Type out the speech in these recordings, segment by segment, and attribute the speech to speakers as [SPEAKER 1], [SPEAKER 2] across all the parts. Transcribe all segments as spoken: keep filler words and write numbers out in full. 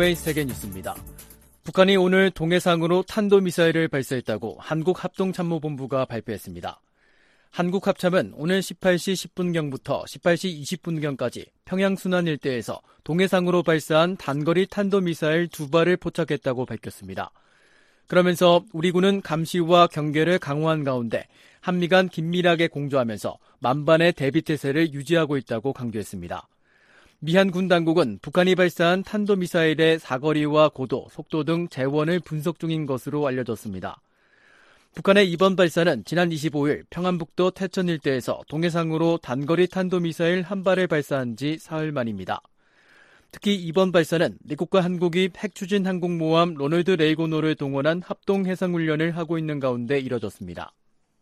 [SPEAKER 1] 브이오에이 세계뉴스입니다. 북한이 오늘 동해상으로 탄도미사일을 발사했다고 한국합동참모본부가 발표했습니다. 한국합참은 오늘 십팔 시 십 분경부터 십팔 시 이십 분경까지 평양순환 일대에서 동해상으로 발사한 단거리 탄도미사일 두 발을 포착했다고 밝혔습니다. 그러면서 우리 군은 감시와 경계를 강화한 가운데 한미 간 긴밀하게 공조하면서 만반의 대비태세를 유지하고 있다고 강조했습니다. 미한 군 당국은 북한이 발사한 탄도미사일의 사거리와 고도, 속도 등 재원을 분석 중인 것으로 알려졌습니다. 북한의 이번 발사는 지난 이십오일 평안북도 태천 일대에서 동해상으로 단거리 탄도미사일 한 발을 발사한 지 사흘 만입니다. 특히 이번 발사는 미국과 한국이 핵추진 항공모함 로널드 레이건호를 동원한 합동해상훈련을 하고 있는 가운데 이뤄졌습니다.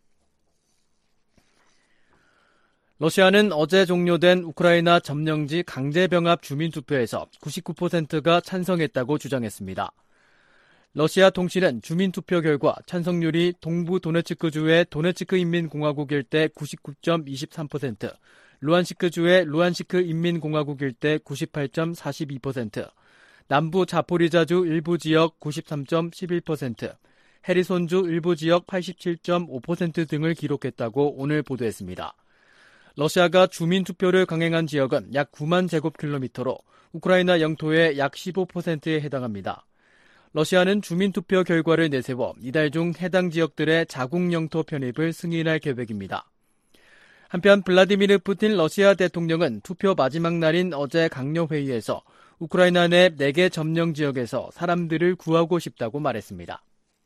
[SPEAKER 1] 러시아는 어제 종료된 우크라이나 점령지 강제병합 주민투표에서 구십구 퍼센트가 찬성했다고 주장했습니다. 러시아 통신은 주민투표 결과 찬성률이 동부 도네츠크주의 도네츠크 인민공화국 일대 구십구 점 이십삼 퍼센트, 루안시크주의 루안시크 인민공화국 일대 구십팔 점 사십이 퍼센트, 남부 자포리자주 일부 지역 구십삼 점 십일 퍼센트, 헤리손주 일부 지역 팔십칠 점 오 퍼센트 등을 기록했다고 오늘 보도했습니다. 러시아가 주민투표를 강행한 지역은 약 구만 제곱킬로미터로 우크라이나 영토의 약 십오 퍼센트에 해당합니다. 러시아는 주민투표 결과를 내세워 이달 중 해당 지역들의 자국 영토 편입을 승인할 계획입니다. 한편 블라디미르 푸틴 러시아 대통령은 투표 마지막 날인 어제 강요회의에서 우크라이나 내 네 개 점령 지역에서 사람들을 구하고 싶다고 말했습니다.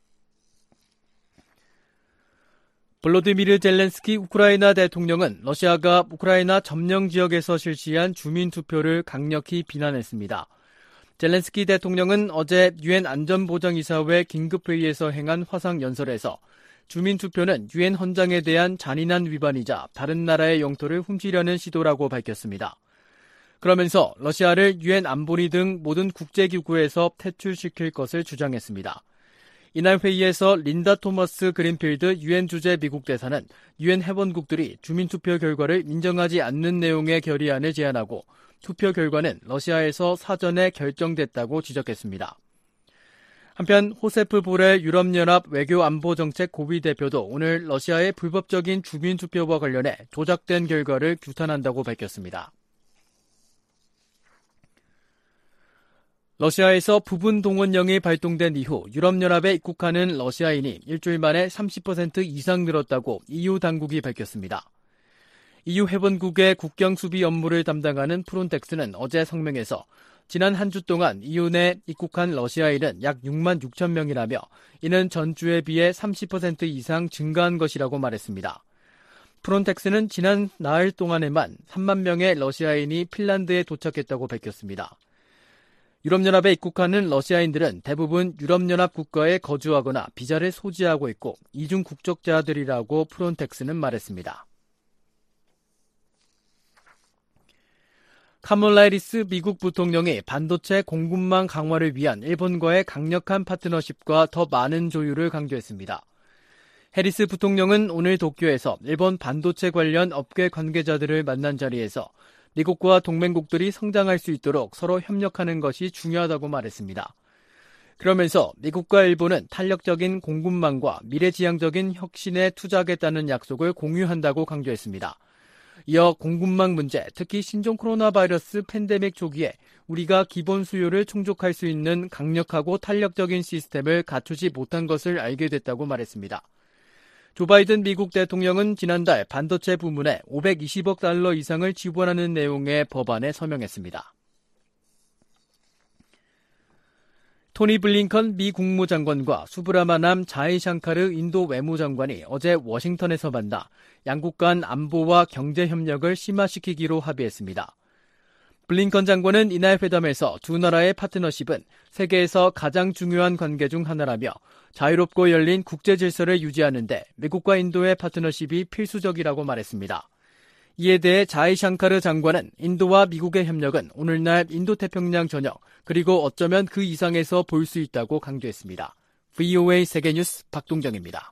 [SPEAKER 1] 볼로디미르 젤렌스키 우크라이나 대통령은 러시아가 우크라이나 점령 지역에서 실시한 주민투표를 강력히 비난했습니다. 젤렌스키 대통령은 어제 유엔 안전보장이사회 긴급회의에서 행한 화상연설에서 주민투표는 유엔 헌장에 대한 잔인한 위반이자 다른 나라의 영토를 훔치려는 시도라고 밝혔습니다. 그러면서 러시아를 유엔 안보리 등 모든 국제기구에서 퇴출시킬 것을 주장했습니다. 이날 회의에서 린다 토머스 그린필드 유엔 주재 미국 대사는 유엔 회원국들이 주민투표 결과를 인정하지 않는 내용의 결의안을 제안하고 투표 결과는 러시아에서 사전에 결정됐다고 지적했습니다. 한편 호세프 보렐 유럽연합 외교안보정책 고위 대표도 오늘 러시아의 불법적인 주민투표와 관련해 조작된 결과를 규탄한다고 밝혔습니다. 러시아에서 부분 동원령이 발동된 이후 유럽연합에 입국하는 러시아인이 일주일 만에 삼십 퍼센트 이상 늘었다고 이유 당국이 밝혔습니다. 이유 회원국의 국경 수비 업무를 담당하는 프론텍스는 어제 성명에서 지난 한 주 동안 이유 내 입국한 러시아인은 약 육만 육천 명이라며 이는 전주에 비해 삼십 퍼센트 이상 증가한 것이라고 말했습니다. 프론텍스는 지난 나흘 동안에만 삼만 명의 러시아인이 핀란드에 도착했다고 밝혔습니다. 유럽연합에 입국하는 러시아인들은 대부분 유럽연합 국가에 거주하거나 비자를 소지하고 있고 이중 국적자들이라고 프론텍스는 말했습니다. 카멀라 해리스 미국 부통령이 반도체 공급망 강화를 위한 일본과의 강력한 파트너십과 더 많은 조율을 강조했습니다. 해리스 부통령은 오늘 도쿄에서 일본 반도체 관련 업계 관계자들을 만난 자리에서 미국과 동맹국들이 성장할 수 있도록 서로 협력하는 것이 중요하다고 말했습니다. 그러면서 미국과 일본은 탄력적인 공급망과 미래지향적인 혁신에 투자하겠다는 약속을 공유한다고 강조했습니다. 이어 공급망 문제, 특히 신종 코로나 바이러스 팬데믹 초기에 우리가 기본 수요를 충족할 수 있는 강력하고 탄력적인 시스템을 갖추지 못한 것을 알게 됐다고 말했습니다. 조 바이든 미국 대통령은 지난달 반도체 부문에 오백이십억 달러 이상을 지원하는 내용의 법안에 서명했습니다. 토니 블링컨 미 국무장관과 수브라마남 자이샹카르 인도 외무장관이 어제 워싱턴에서 만나 양국 간 안보와 경제 협력을 심화시키기로 합의했습니다. 블링컨 장관은 이날 회담에서 두 나라의 파트너십은 세계에서 가장 중요한 관계 중 하나라며 자유롭고 열린 국제 질서를 유지하는 데 미국과 인도의 파트너십이 필수적이라고 말했습니다. 이에 대해 자이샹카르 장관은 인도와 미국의 협력은 오늘날 인도태평양 전역 그리고 어쩌면 그 이상에서 볼 수 있다고 강조했습니다. 브이오에이 세계뉴스 박동정입니다.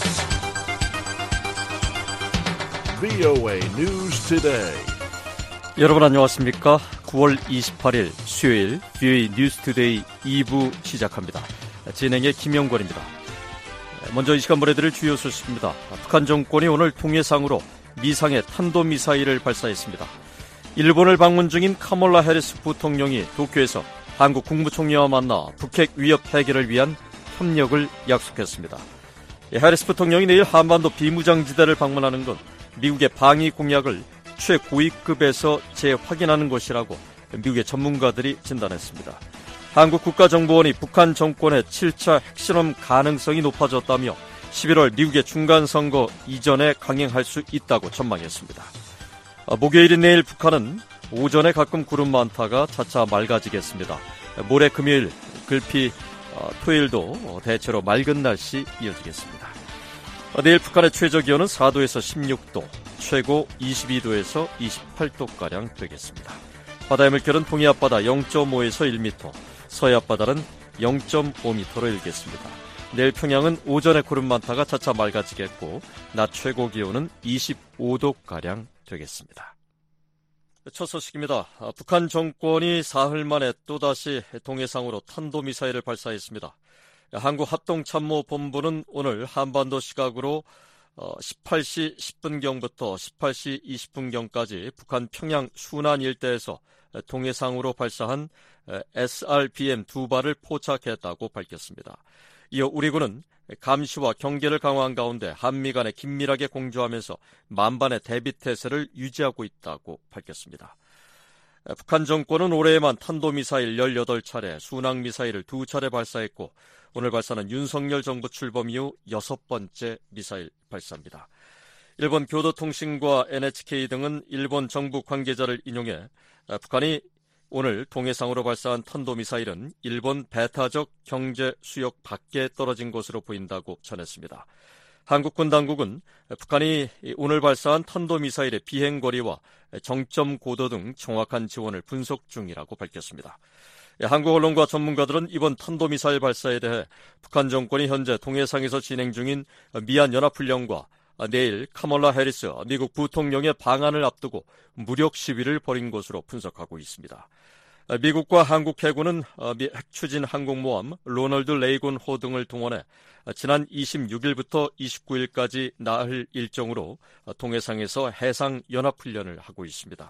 [SPEAKER 2] 브이오에이 News Today. 여러분 안녕하십니까? 구월 이십팔일 수요일 뷰이 뉴스투데이 이 부 시작합니다. 진행의 김영권입니다. 먼저 이 시간 보내드릴 주요 소식입니다. 북한 정권이 오늘 통해상으로 미상의 탄도미사일을 발사했습니다. 일본을 방문 중인 카몰라 해리스 부통령이 도쿄에서 한국 국무총리와 만나 북핵 위협 해결을 위한 협력을 약속했습니다. 해리스 부통령이 내일 한반도 비무장지대를 방문하는 건 미국의 방위 공약을 최고위급에서 재확인하는 것이라고 미국의 전문가들이 진단했습니다. 한국 국가정보원이 북한 정권의 칠 차 핵실험 가능성이 높아졌다며 십일월 미국의 중간선거 이전에 강행할 수 있다고 전망했습니다. 목요일인 내일 북한은 오전에 가끔 구름 많다가 차차 맑아지겠습니다. 모레 금요일, 글피 토요일도 대체로 맑은 날씨 이어지겠습니다. 내일 북한의 최저기온은 사 도에서 십육 도, 최고 이십이 도에서 이십팔 도가량 되겠습니다. 바다의 물결은 동해 앞바다 영 점 오에서 일 미터, 서해 앞바다는 영 점 오 미터로 일겠습니다. 내일 평양은 오전에 구름 많다가 차차 맑아지겠고 낮 최고 기온은 이십오 도가량 되겠습니다. 첫 소식입니다. 북한 정권이 사흘 만에 또다시 동해상으로 탄도미사일을 발사했습니다. 한국합동참모본부는 오늘 한반도 시각으로 십팔 시 십 분경부터 십팔 시 이십 분경까지 북한 평양 순안 일대에서 동해상으로 발사한 에스알비엠 두 발을 포착했다고 밝혔습니다. 이어 우리군은 감시와 경계를 강화한 가운데 한미 간에 긴밀하게 공조하면서 만반의 대비태세를 유지하고 있다고 밝혔습니다. 북한 정권은 올해에만 탄도미사일 열여덟 차례, 순항미사일을 두 차례 발사했고 오늘 발사는 윤석열 정부 출범 이후 여섯 번째 미사일 발사입니다. 일본 교도통신과 엔에이치케이 등은 일본 정부 관계자를 인용해 북한이 오늘 동해상으로 발사한 탄도미사일은 일본 배타적 경제 수역 밖에 떨어진 것으로 보인다고 전했습니다. 한국군 당국은 북한이 오늘 발사한 탄도미사일의 비행거리와 정점 고도 등 정확한 지원을 분석 중이라고 밝혔습니다. 한국 언론과 전문가들은 이번 탄도미사일 발사에 대해 북한 정권이 현재 동해상에서 진행 중인 미얀연합훈련과 내일 카몰라 해리스 미국 부통령의 방한을 앞두고 무력 시위를 벌인 것으로 분석하고 있습니다. 미국과 한국 해군은 핵추진 항공모함 로널드 레이건 호 등을 동원해 지난 이십육일부터 이십구일까지 나흘 일정으로 동해상에서 해상연합훈련을 하고 있습니다.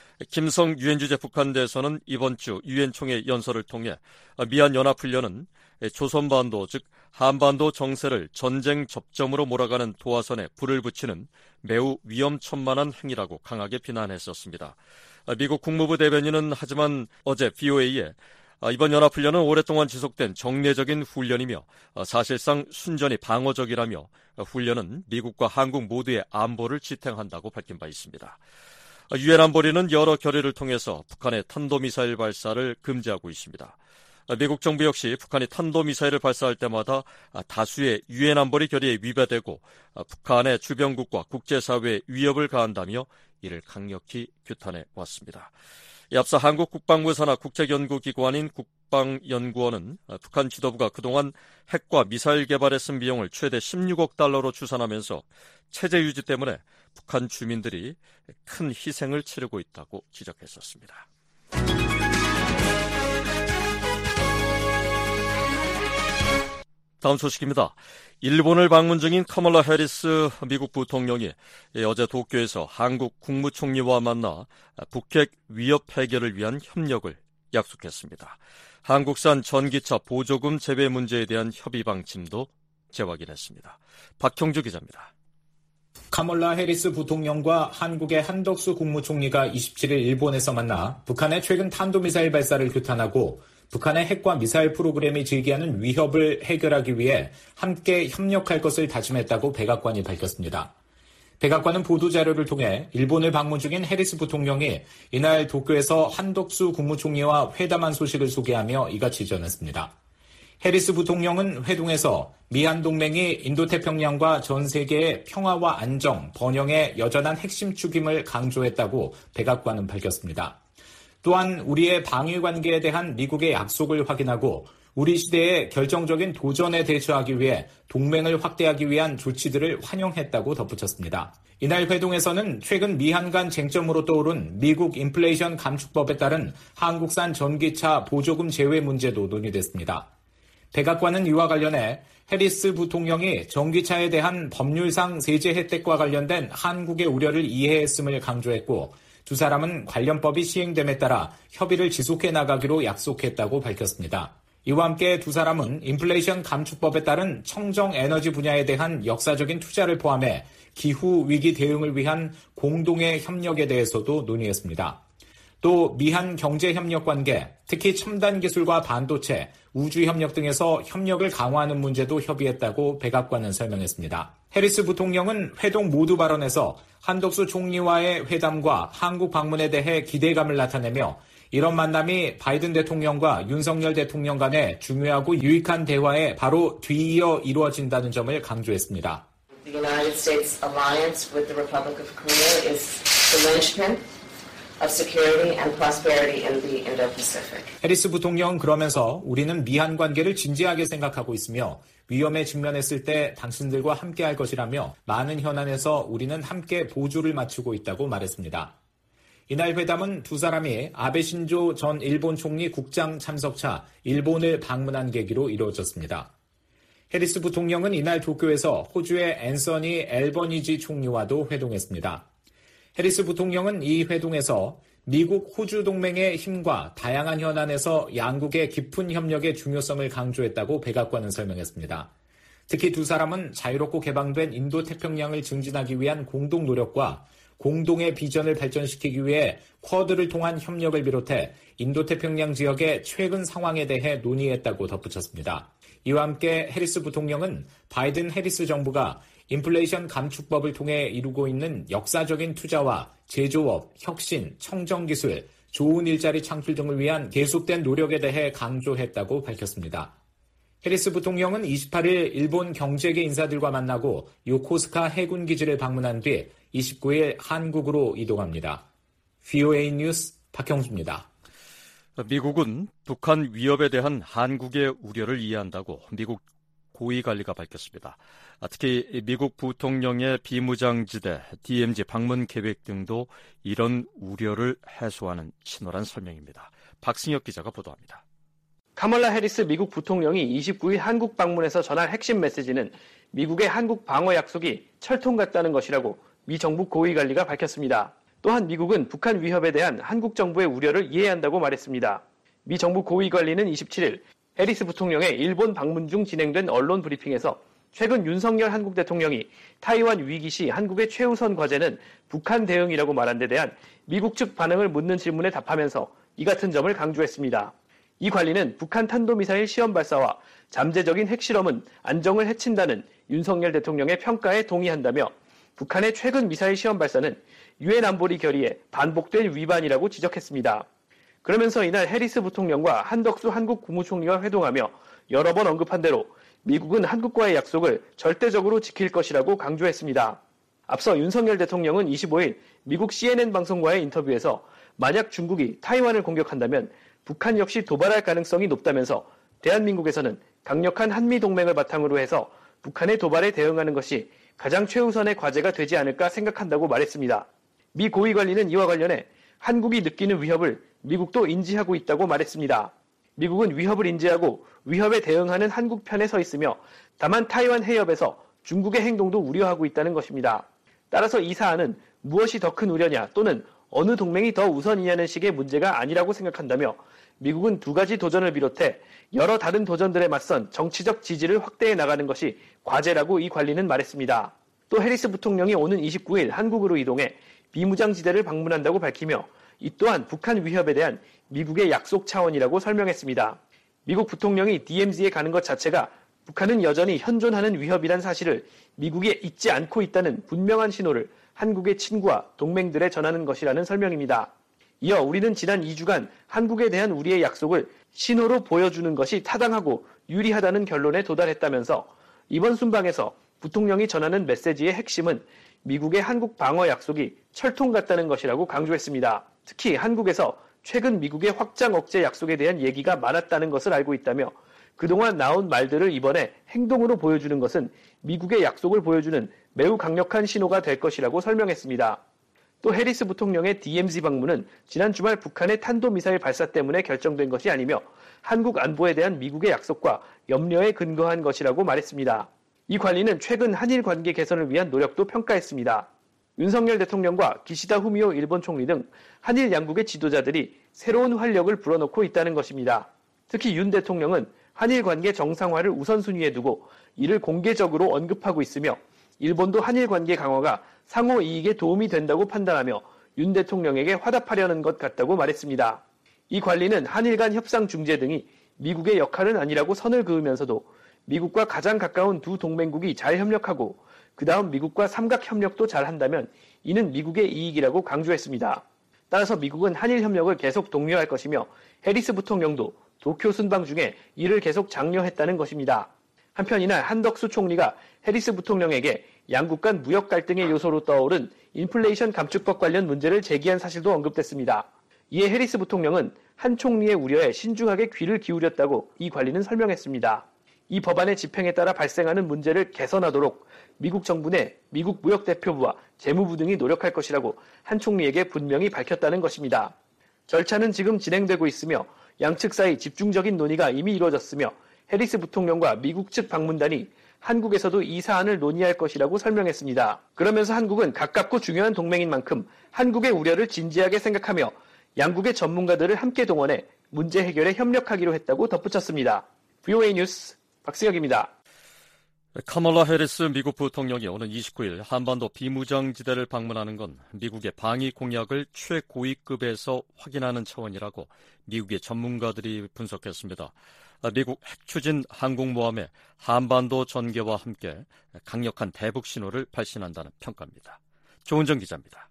[SPEAKER 2] 김성 유엔 주재 북한 대사는 이번 주 유엔 총회 연설을 통해 미얀연합훈련은 조선반도 즉 한반도 정세를 전쟁 접점으로 몰아가는 도화선에 불을 붙이는 매우 위험천만한 행위라고 강하게 비난했었습니다. 미국 국무부 대변인은 하지만 어제 브이오에이에 이번 연합훈련은 오랫동안 지속된 정례적인 훈련이며 사실상 순전히 방어적이라며 훈련은 미국과 한국 모두의 안보를 지탱한다고 밝힌 바 있습니다. 유엔 안보리는 여러 결의를 통해서 북한의 탄도미사일 발사를 금지하고 있습니다. 미국 정부 역시 북한이 탄도미사일을 발사할 때마다 다수의 유엔 안보리 결의에 위배되고 북한의 주변국과 국제사회에 위협을 가한다며 이를 강력히 규탄해 왔습니다. 앞서 한국 국방부 산하 국책연구기관인 국방연구원은 북한 지도부가 그동안 핵과 미사일 개발에 쓴 비용을 최대 십육억 달러로 추산하면서 체제 유지 때문에 북한 주민들이 큰 희생을 치르고 있다고 지적했었습니다. 다음 소식입니다. 일본을 방문 중인 카몰라 해리스 미국 부통령이 어제 도쿄에서 한국 국무총리와 만나 북핵 위협 해결을 위한 협력을 약속했습니다. 한국산 전기차 보조금 재배 문제에 대한 협의 방침도 재확인했습니다. 박형주 기자입니다.
[SPEAKER 3] 카몰라 해리스 부통령과 한국의 한덕수 국무총리가 이십칠일 일본에서 만나 북한의 최근 탄도미사일 발사를 규탄하고 북한의 핵과 미사일 프로그램이 제기하는 위협을 해결하기 위해 함께 협력할 것을 다짐했다고 백악관이 밝혔습니다. 백악관은 보도자료를 통해 일본을 방문 중인 해리스 부통령이 이날 도쿄에서 한덕수 국무총리와 회담한 소식을 소개하며 이같이 전했습니다. 해리스 부통령은 회동에서 미한 동맹이 인도태평양과 전 세계의 평화와 안정, 번영의 여전한 핵심 축임을 강조했다고 백악관은 밝혔습니다. 또한 우리의 방위 관계에 대한 미국의 약속을 확인하고 우리 시대의 결정적인 도전에 대처하기 위해 동맹을 확대하기 위한 조치들을 환영했다고 덧붙였습니다. 이날 회동에서는 최근 미한 간 쟁점으로 떠오른 미국 인플레이션 감축법에 따른 한국산 전기차 보조금 제외 문제도 논의됐습니다. 백악관은 이와 관련해 해리스 부통령이 전기차에 대한 법률상 세제 혜택과 관련된 한국의 우려를 이해했음을 강조했고 두 사람은 관련법이 시행됨에 따라 협의를 지속해 나가기로 약속했다고 밝혔습니다. 이와 함께 두 사람은 인플레이션 감축법에 따른 청정 에너지 분야에 대한 역사적인 투자를 포함해 기후 위기 대응을 위한 공동의 협력에 대해서도 논의했습니다. 또 미한 경제협력 관계, 특히 첨단 기술과 반도체, 우주협력 등에서 협력을 강화하는 문제도 협의했다고 백악관은 설명했습니다. 해리스 부통령은 회동 모두 발언에서 한덕수 총리와의 회담과 한국 방문에 대해 기대감을 나타내며 이런 만남이 바이든 대통령과 윤석열 대통령 간의 중요하고 유익한 대화에 바로 뒤이어 이루어진다는 점을 강조했습니다.
[SPEAKER 4] The United States alliance with the Republic of Korea is the linchpin of security and prosperity in the Indo-Pacific.
[SPEAKER 3] 해리스 부통령 그러면서 우리는 미한 관계를 진지하게 생각하고 있으며 위험에 직면했을 때 당신들과 함께할 것이라며 많은 현안에서 우리는 함께 보조를 맞추고 있다고 말했습니다. 이날 회담은 두 사람이 아베 신조 전 일본 총리 국장 참석차 일본을 방문한 계기로 이루어졌습니다. 해리스 부통령은 이날 도쿄에서 호주의 앤서니 앨버니지 총리와도 회동했습니다. 해리스 부통령은 이 회동에서 미국 호주 동맹의 힘과 다양한 현안에서 양국의 깊은 협력의 중요성을 강조했다고 백악관은 설명했습니다. 특히 두 사람은 자유롭고 개방된 인도태평양을 증진하기 위한 공동 노력과 공동의 비전을 발전시키기 위해 쿼드를 통한 협력을 비롯해 인도태평양 지역의 최근 상황에 대해 논의했다고 덧붙였습니다. 이와 함께 해리스 부통령은 바이든 해리스 정부가 인플레이션 감축법을 통해 이루고 있는 역사적인 투자와 제조업, 혁신, 청정기술, 좋은 일자리 창출 등을 위한 계속된 노력에 대해 강조했다고 밝혔습니다. 해리스 부통령은 이십팔 일 일본 경제계 인사들과 만나고 요코스카 해군기지를 방문한 뒤 이십구 일 한국으로 이동합니다. 브이오에이 뉴스 박형수입니다.
[SPEAKER 2] 미국은 북한 위협에 대한 한국의 우려를 이해한다고 미국 고위관리가 밝혔습니다. 특히 미국 부통령의 비무장지대 디엠지 방문 계획 등도 이런 우려를 해소하는 신호란 설명입니다. 박승혁 기자가 보도합니다.
[SPEAKER 5] 카멀라 해리스 미국 부통령이 이십구 일 한국 방문에서 전할 핵심 메시지는 미국의 한국 방어 약속이 철통 같다는 것이라고 미 정부 고위관리가 밝혔습니다. 또한 미국은 북한 위협에 대한 한국 정부의 우려를 이해한다고 말했습니다. 미 정부 고위관리는 이십칠 일 해리스 부통령의 일본 방문 중 진행된 언론 브리핑에서 최근 윤석열 한국 대통령이 타이완 위기 시 한국의 최우선 과제는 북한 대응이라고 말한 데 대한 미국 측 반응을 묻는 질문에 답하면서 이 같은 점을 강조했습니다. 이 관리는 북한 탄도미사일 시험 발사와 잠재적인 핵실험은 안정을 해친다는 윤석열 대통령의 평가에 동의한다며 북한의 최근 미사일 시험 발사는 유엔 안보리 결의에 반복된 위반이라고 지적했습니다. 그러면서 이날 해리스 부통령과 한덕수 한국 국무총리가 회동하며 여러 번 언급한 대로 미국은 한국과의 약속을 절대적으로 지킬 것이라고 강조했습니다. 앞서 윤석열 대통령은 이십오 일 미국 씨엔엔 방송과의 인터뷰에서 만약 중국이 타이완을 공격한다면 북한 역시 도발할 가능성이 높다면서 대한민국에서는 강력한 한미 동맹을 바탕으로 해서 북한의 도발에 대응하는 것이 가장 최우선의 과제가 되지 않을까 생각한다고 말했습니다. 미 고위관리는 이와 관련해 한국이 느끼는 위협을 미국도 인지하고 있다고 말했습니다. 미국은 위협을 인지하고 위협에 대응하는 한국 편에 서 있으며 다만 타이완 해협에서 중국의 행동도 우려하고 있다는 것입니다. 따라서 이 사안은 무엇이 더 큰 우려냐 또는 어느 동맹이 더 우선이냐는 식의 문제가 아니라고 생각한다며 미국은 두 가지 도전을 비롯해 여러 다른 도전들에 맞선 정치적 지지를 확대해 나가는 것이 과제라고 이 관리는 말했습니다. 또 해리스 부통령이 오는 이십구 일 한국으로 이동해 비무장지대를 방문한다고 밝히며 이 또한 북한 위협에 대한 미국의 약속 차원이라고 설명했습니다. 미국 부통령이 디엠지에 가는 것 자체가 북한은 여전히 현존하는 위협이란 사실을 미국이 잊지 않고 있다는 분명한 신호를 한국의 친구와 동맹들에 전하는 것이라는 설명입니다. 이어 우리는 지난 이 주간 한국에 대한 우리의 약속을 신호로 보여주는 것이 타당하고 유리하다는 결론에 도달했다면서 이번 순방에서 부통령이 전하는 메시지의 핵심은 미국의 한국 방어 약속이 철통 같다는 것이라고 강조했습니다. 특히 한국에서 최근 미국의 확장 억제 약속에 대한 얘기가 많았다는 것을 알고 있다며 그동안 나온 말들을 이번에 행동으로 보여주는 것은 미국의 약속을 보여주는 매우 강력한 신호가 될 것이라고 설명했습니다. 또 해리스 부통령의 디엠지 방문은 지난 주말 북한의 탄도미사일 발사 때문에 결정된 것이 아니며 한국 안보에 대한 미국의 약속과 염려에 근거한 것이라고 말했습니다. 이 관리는 최근 한일 관계 개선을 위한 노력도 평가했습니다. 윤석열 대통령과 기시다 후미오 일본 총리 등 한일 양국의 지도자들이 새로운 활력을 불어넣고 있다는 것입니다. 특히 윤 대통령은 한일 관계 정상화를 우선순위에 두고 이를 공개적으로 언급하고 있으며 일본도 한일 관계 강화가 상호 이익에 도움이 된다고 판단하며 윤 대통령에게 화답하려는 것 같다고 말했습니다. 이 관리는 한일 간 협상 중재 등이 미국의 역할은 아니라고 선을 그으면서도 미국과 가장 가까운 두 동맹국이 잘 협력하고 그 다음 미국과 삼각 협력도 잘 한다면 이는 미국의 이익이라고 강조했습니다. 따라서 미국은 한일 협력을 계속 독려할 것이며 해리스 부통령도 도쿄 순방 중에 이를 계속 장려했다는 것입니다. 한편 이날 한덕수 총리가 해리스 부통령에게 양국 간 무역 갈등의 요소로 떠오른 인플레이션 감축법 관련 문제를 제기한 사실도 언급됐습니다. 이에 해리스 부통령은 한 총리의 우려에 신중하게 귀를 기울였다고 이 관리는 설명했습니다. 이 법안의 집행에 따라 발생하는 문제를 개선하도록 미국 정부 내 미국 무역대표부와 재무부 등이 노력할 것이라고 한 총리에게 분명히 밝혔다는 것입니다. 절차는 지금 진행되고 있으며 양측 사이 집중적인 논의가 이미 이루어졌으며 해리스 부통령과 미국 측 방문단이 한국에서도 이 사안을 논의할 것이라고 설명했습니다. 그러면서 한국은 가깝고 중요한 동맹인 만큼 한국의 우려를 진지하게 생각하며 양국의 전문가들을 함께 동원해 문제 해결에 협력하기로 했다고 덧붙였습니다. 브이오에이 뉴스 박승혁입니다.
[SPEAKER 2] 카멀라 해리스 미국 부통령이 오는 이십구 일 한반도 비무장지대를 방문하는 건 미국의 방위 공약을 최고위급에서 확인하는 차원이라고 미국의 전문가들이 분석했습니다. 미국 핵추진 항공모함의 한반도 전개와 함께 강력한 대북 신호를 발신한다는 평가입니다. 조은정 기자입니다.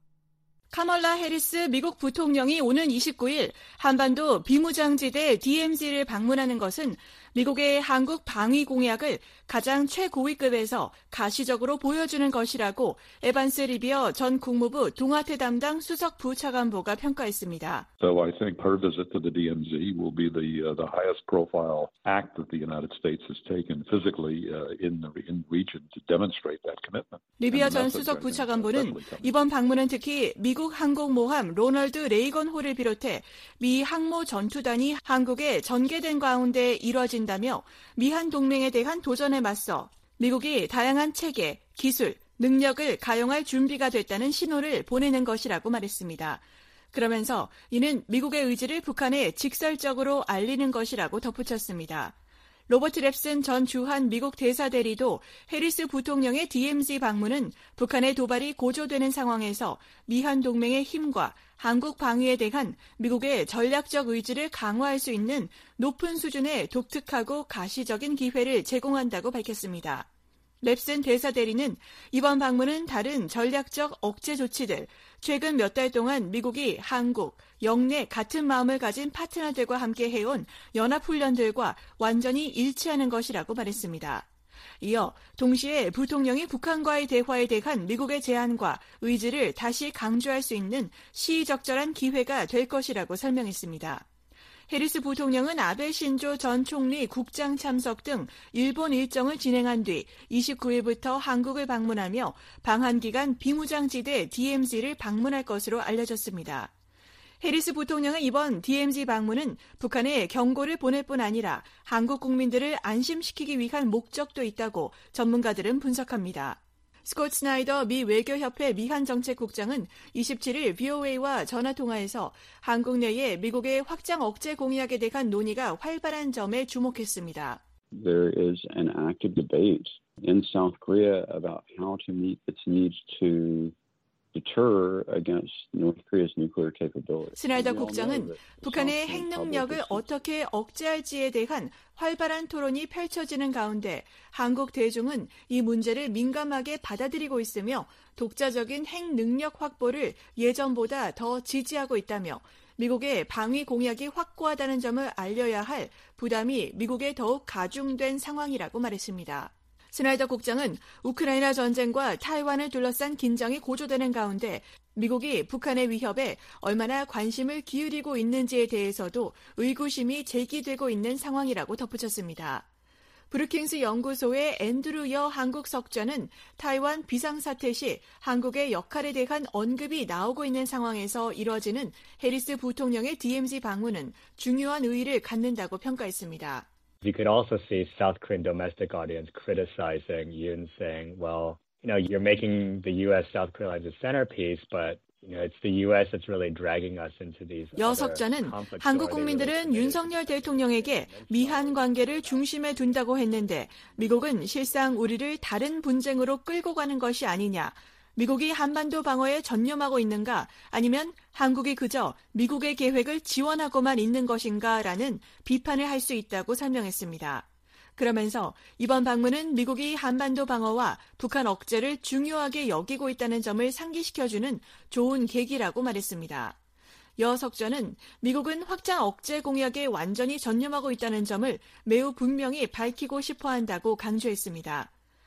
[SPEAKER 6] 카멀라 해리스 미국 부통령이 오는 이십구 일 한반도 비무장지대 디엠지를 방문하는 것은 미국의 한국 방위 공약을 가장 최고위급에서 가시적으로 보여주는 것이라고 에반스 리비어 전 국무부 동아태 담당 수석 부차관보가 평가했습니다.
[SPEAKER 7] So I think her visit to the 디엠지 will be the uh, the highest profile act that the United States has taken physically uh, in the in region to demonstrate that commitment.
[SPEAKER 6] 리비어 전 수석 부차관보는 이번 방문은 특히 미국 항공모함 로널드 레이건 호를 비롯해 미 항모 전투단이 한국에 전개된 가운데 이뤄진 다며 미한 동맹에 대한 도전에 맞서 미국이 다양한 체계, 기술, 능력을 가용할 준비가 됐다는 신호를 보내는 것이라고 말했습니다. 그러면서 이는 미국의 의지를 북한에 직설적으로 알리는 것이라고 덧붙였습니다. 로버트 랩슨 전 주한 미국 대사대리도 해리스 부통령의 디엠지 방문은 북한의 도발이 고조되는 상황에서 미한 동맹의 힘과 한국 방위에 대한 미국의 전략적 의지를 강화할 수 있는 높은 수준의 독특하고 가시적인 기회를 제공한다고 밝혔습니다. 랩슨 대사대리는 이번 방문은 다른 전략적 억제 조치들, 최근 몇 달 동안 미국이 한국, 영내 같은 마음을 가진 파트너들과 함께 해온 연합훈련들과 완전히 일치하는 것이라고 말했습니다. 이어 동시에 부통령이 북한과의 대화에 대한 미국의 제안과 의지를 다시 강조할 수 있는 시의적절한 기회가 될 것이라고 설명했습니다. 해리스 부통령은 아베 신조 전 총리 국장 참석 등 일본 일정을 진행한 뒤 이십구 일부터 한국을 방문하며 방한기간 비무장지대 디엠지를 방문할 것으로 알려졌습니다. 해리스 부통령의 이번 디엠지 방문은 북한에 경고를 보낼 뿐 아니라 한국 국민들을 안심시키기 위한 목적도 있다고 전문가들은 분석합니다. 스콧 스나이더 미 외교협회 미한정책국장은 이십칠 일 브이오에이와 전화통화에서 한국 내에 미국의 확장 억제 공약에 대한 논의가 활발한 점에 주목했습니다.
[SPEAKER 8] There is an active debate in South Korea about how to meet its needs to deter against North Korea's nuclear capability.
[SPEAKER 6] 스나이더 국장은 북한의 핵 능력을 어떻게 억제할지에 대한 활발한 토론이 펼쳐지는 가운데 한국 대중은 이 문제를 민감하게 받아들이고 있으며 독자적인 핵 능력 확보를 예전보다 더 지지하고 있다며 미국의 방위 공약이 확고하다는 점을 알려야 할 부담이 미국에 더욱 가중된 상황이라고 말했습니다. 스나이더 국장은 우크라이나 전쟁과 타이완을 둘러싼 긴장이 고조되는 가운데 미국이 북한의 위협에 얼마나 관심을 기울이고 있는지에 대해서도 의구심이 제기되고 있는 상황이라고 덧붙였습니다. 브루킹스 연구소의 앤드루 여 한국 석좌는 타이완 비상사태 시 한국의 역할에 대한 언급이 나오고 있는 상황에서 이뤄지는 해리스 부통령의 디엠지 방문은 중요한 의의를 갖는다고 평가했습니다.
[SPEAKER 9] You could also see South Korean domestic audience criticizing Yoon, saying, well, you know, you're making the U S South Korea as a centerpiece, but You know, it's the U S that's really dragging us into these.
[SPEAKER 6] 여 석자는 한국 국민들은 윤석열 대통령에게 미한 관계를 중심에 둔다고 했는데 미국은 실상 우리를 다른 분쟁으로 끌고 가는 것이 아니냐. 미국이 한반도 방어에 전념하고 있는가 아니면 한국이 그저 미국의 계획을 지원하고만 있는 것인가라는 비판을 할 수 있다고 설명했습니다. 그러면서 이번 방문은 미국이 한반도 방어와 북한 억제를 중요하게 여기고 있다는 점을 상기시켜주는 좋은 계기라고 말했습니다. 여 석좌는 미국은 확장 억제 공약에 완전히 전념하고 있다는 점을 매우 분명히 밝히고 싶어 한다고 강조했습니다.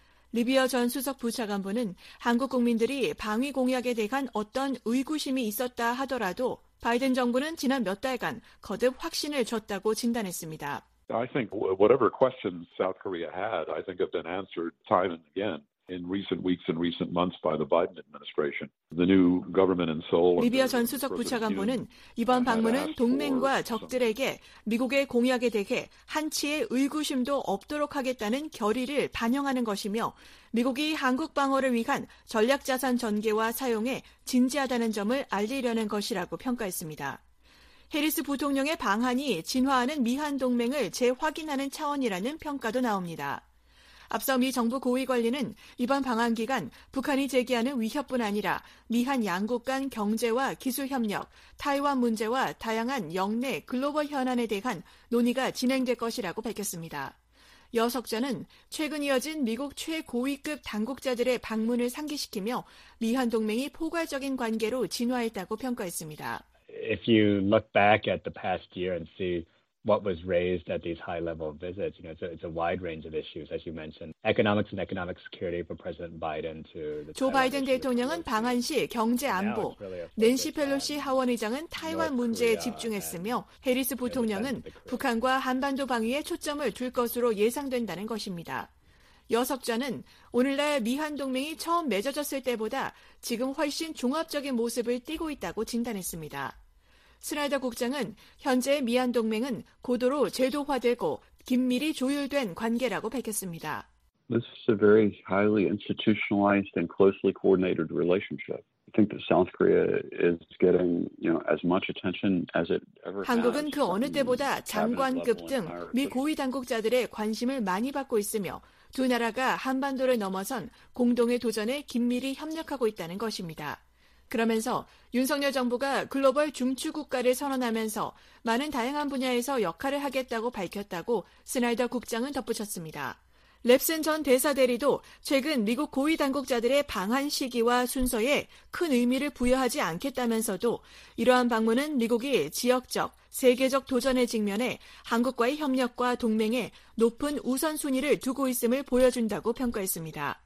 [SPEAKER 6] 리비어 전 수석 부차관보는 한국 국민들이 방위 공약에 대한 어떤 의구심이 있었다 하더라도 바이든 정부는 지난 몇 달간 거듭 확신을 줬다고 진단했습니다.
[SPEAKER 7] I think whatever questions South Korea had, I think have been answered time and again in recent weeks and recent months by the Biden administration. The new government in Seoul.
[SPEAKER 6] 리비어 전 수석 부차관보는 이번 방문은 동맹과 적들에게 미국의 공약에 대해 한치의 의구심도 없도록 하겠다는 결의를 반영하는 것이며 미국이 한국 방어를 위한 전략자산 전개와 사용에 진지하다는 점을 알리려는 것이라고 평가했습니다. 해리스 부통령의 방한이 진화하는 미한 동맹을 재확인하는 차원이라는 평가도 나옵니다. 앞서 미 정부 고위 관리는 이번 방한 기간 북한이 제기하는 위협뿐 아니라 미한 양국 간 경제와 기술 협력, 타이완 문제와 다양한 영내 글로벌 현안에 대한 논의가 진행될 것이라고 밝혔습니다. 여 석좌는 최근 이어진 미국 최고위급 당국자들의 방문을 상기시키며 미한 동맹이 포괄적인 관계로 진화했다고 평가했습니다.
[SPEAKER 9] If you look back at the past year and see what was raised at these high-level visits, you know, it's a, it's a wide range of issues, as you mentioned, economics and economic security for President Biden to the
[SPEAKER 6] 조 바이든 대통령은 방한 시 경제 안보, 낸시 펠로시 하원의장은 타이완 문제에 집중했으며 해리스 부통령은 북한과 한반도 방위에 초점을 둘 것으로 예상된다는 것입니다. 여 석좌는 오늘날 미한 동맹이 처음 맺어졌을 때보다 지금 훨씬 종합적인 모습을 띠고 있다고 진단했습니다. 스나이더 국장은 현재 미한 동맹은 고도로 제도화되고 긴밀히 조율된 관계라고 밝혔습니다.
[SPEAKER 8] This is a very highly institutionalized and closely coordinated relationship. I think that South Korea is getting, you know, as much attention as it ever has.
[SPEAKER 6] 한국은 그 어느 때보다 장관급 등 미 고위 당국자들의 관심을 많이 받고 있으며 두 나라가 한반도를 넘어선 공동의 도전에 긴밀히 협력하고 있다는 것입니다. 그러면서 윤석열 정부가 글로벌 중추국가를 선언하면서 많은 다양한 분야에서 역할을 하겠다고 밝혔다고 스나이더 국장은 덧붙였습니다. 랩슨 전 대사대리도 최근 미국 고위 당국자들의 방한 시기와 순서에 큰 의미를 부여하지 않겠다면서도 이러한 방문은 미국이 지역적, 세계적 도전에 직면해 한국과의 협력과 동맹에 높은 우선순위를 두고 있음을 보여준다고 평가했습니다.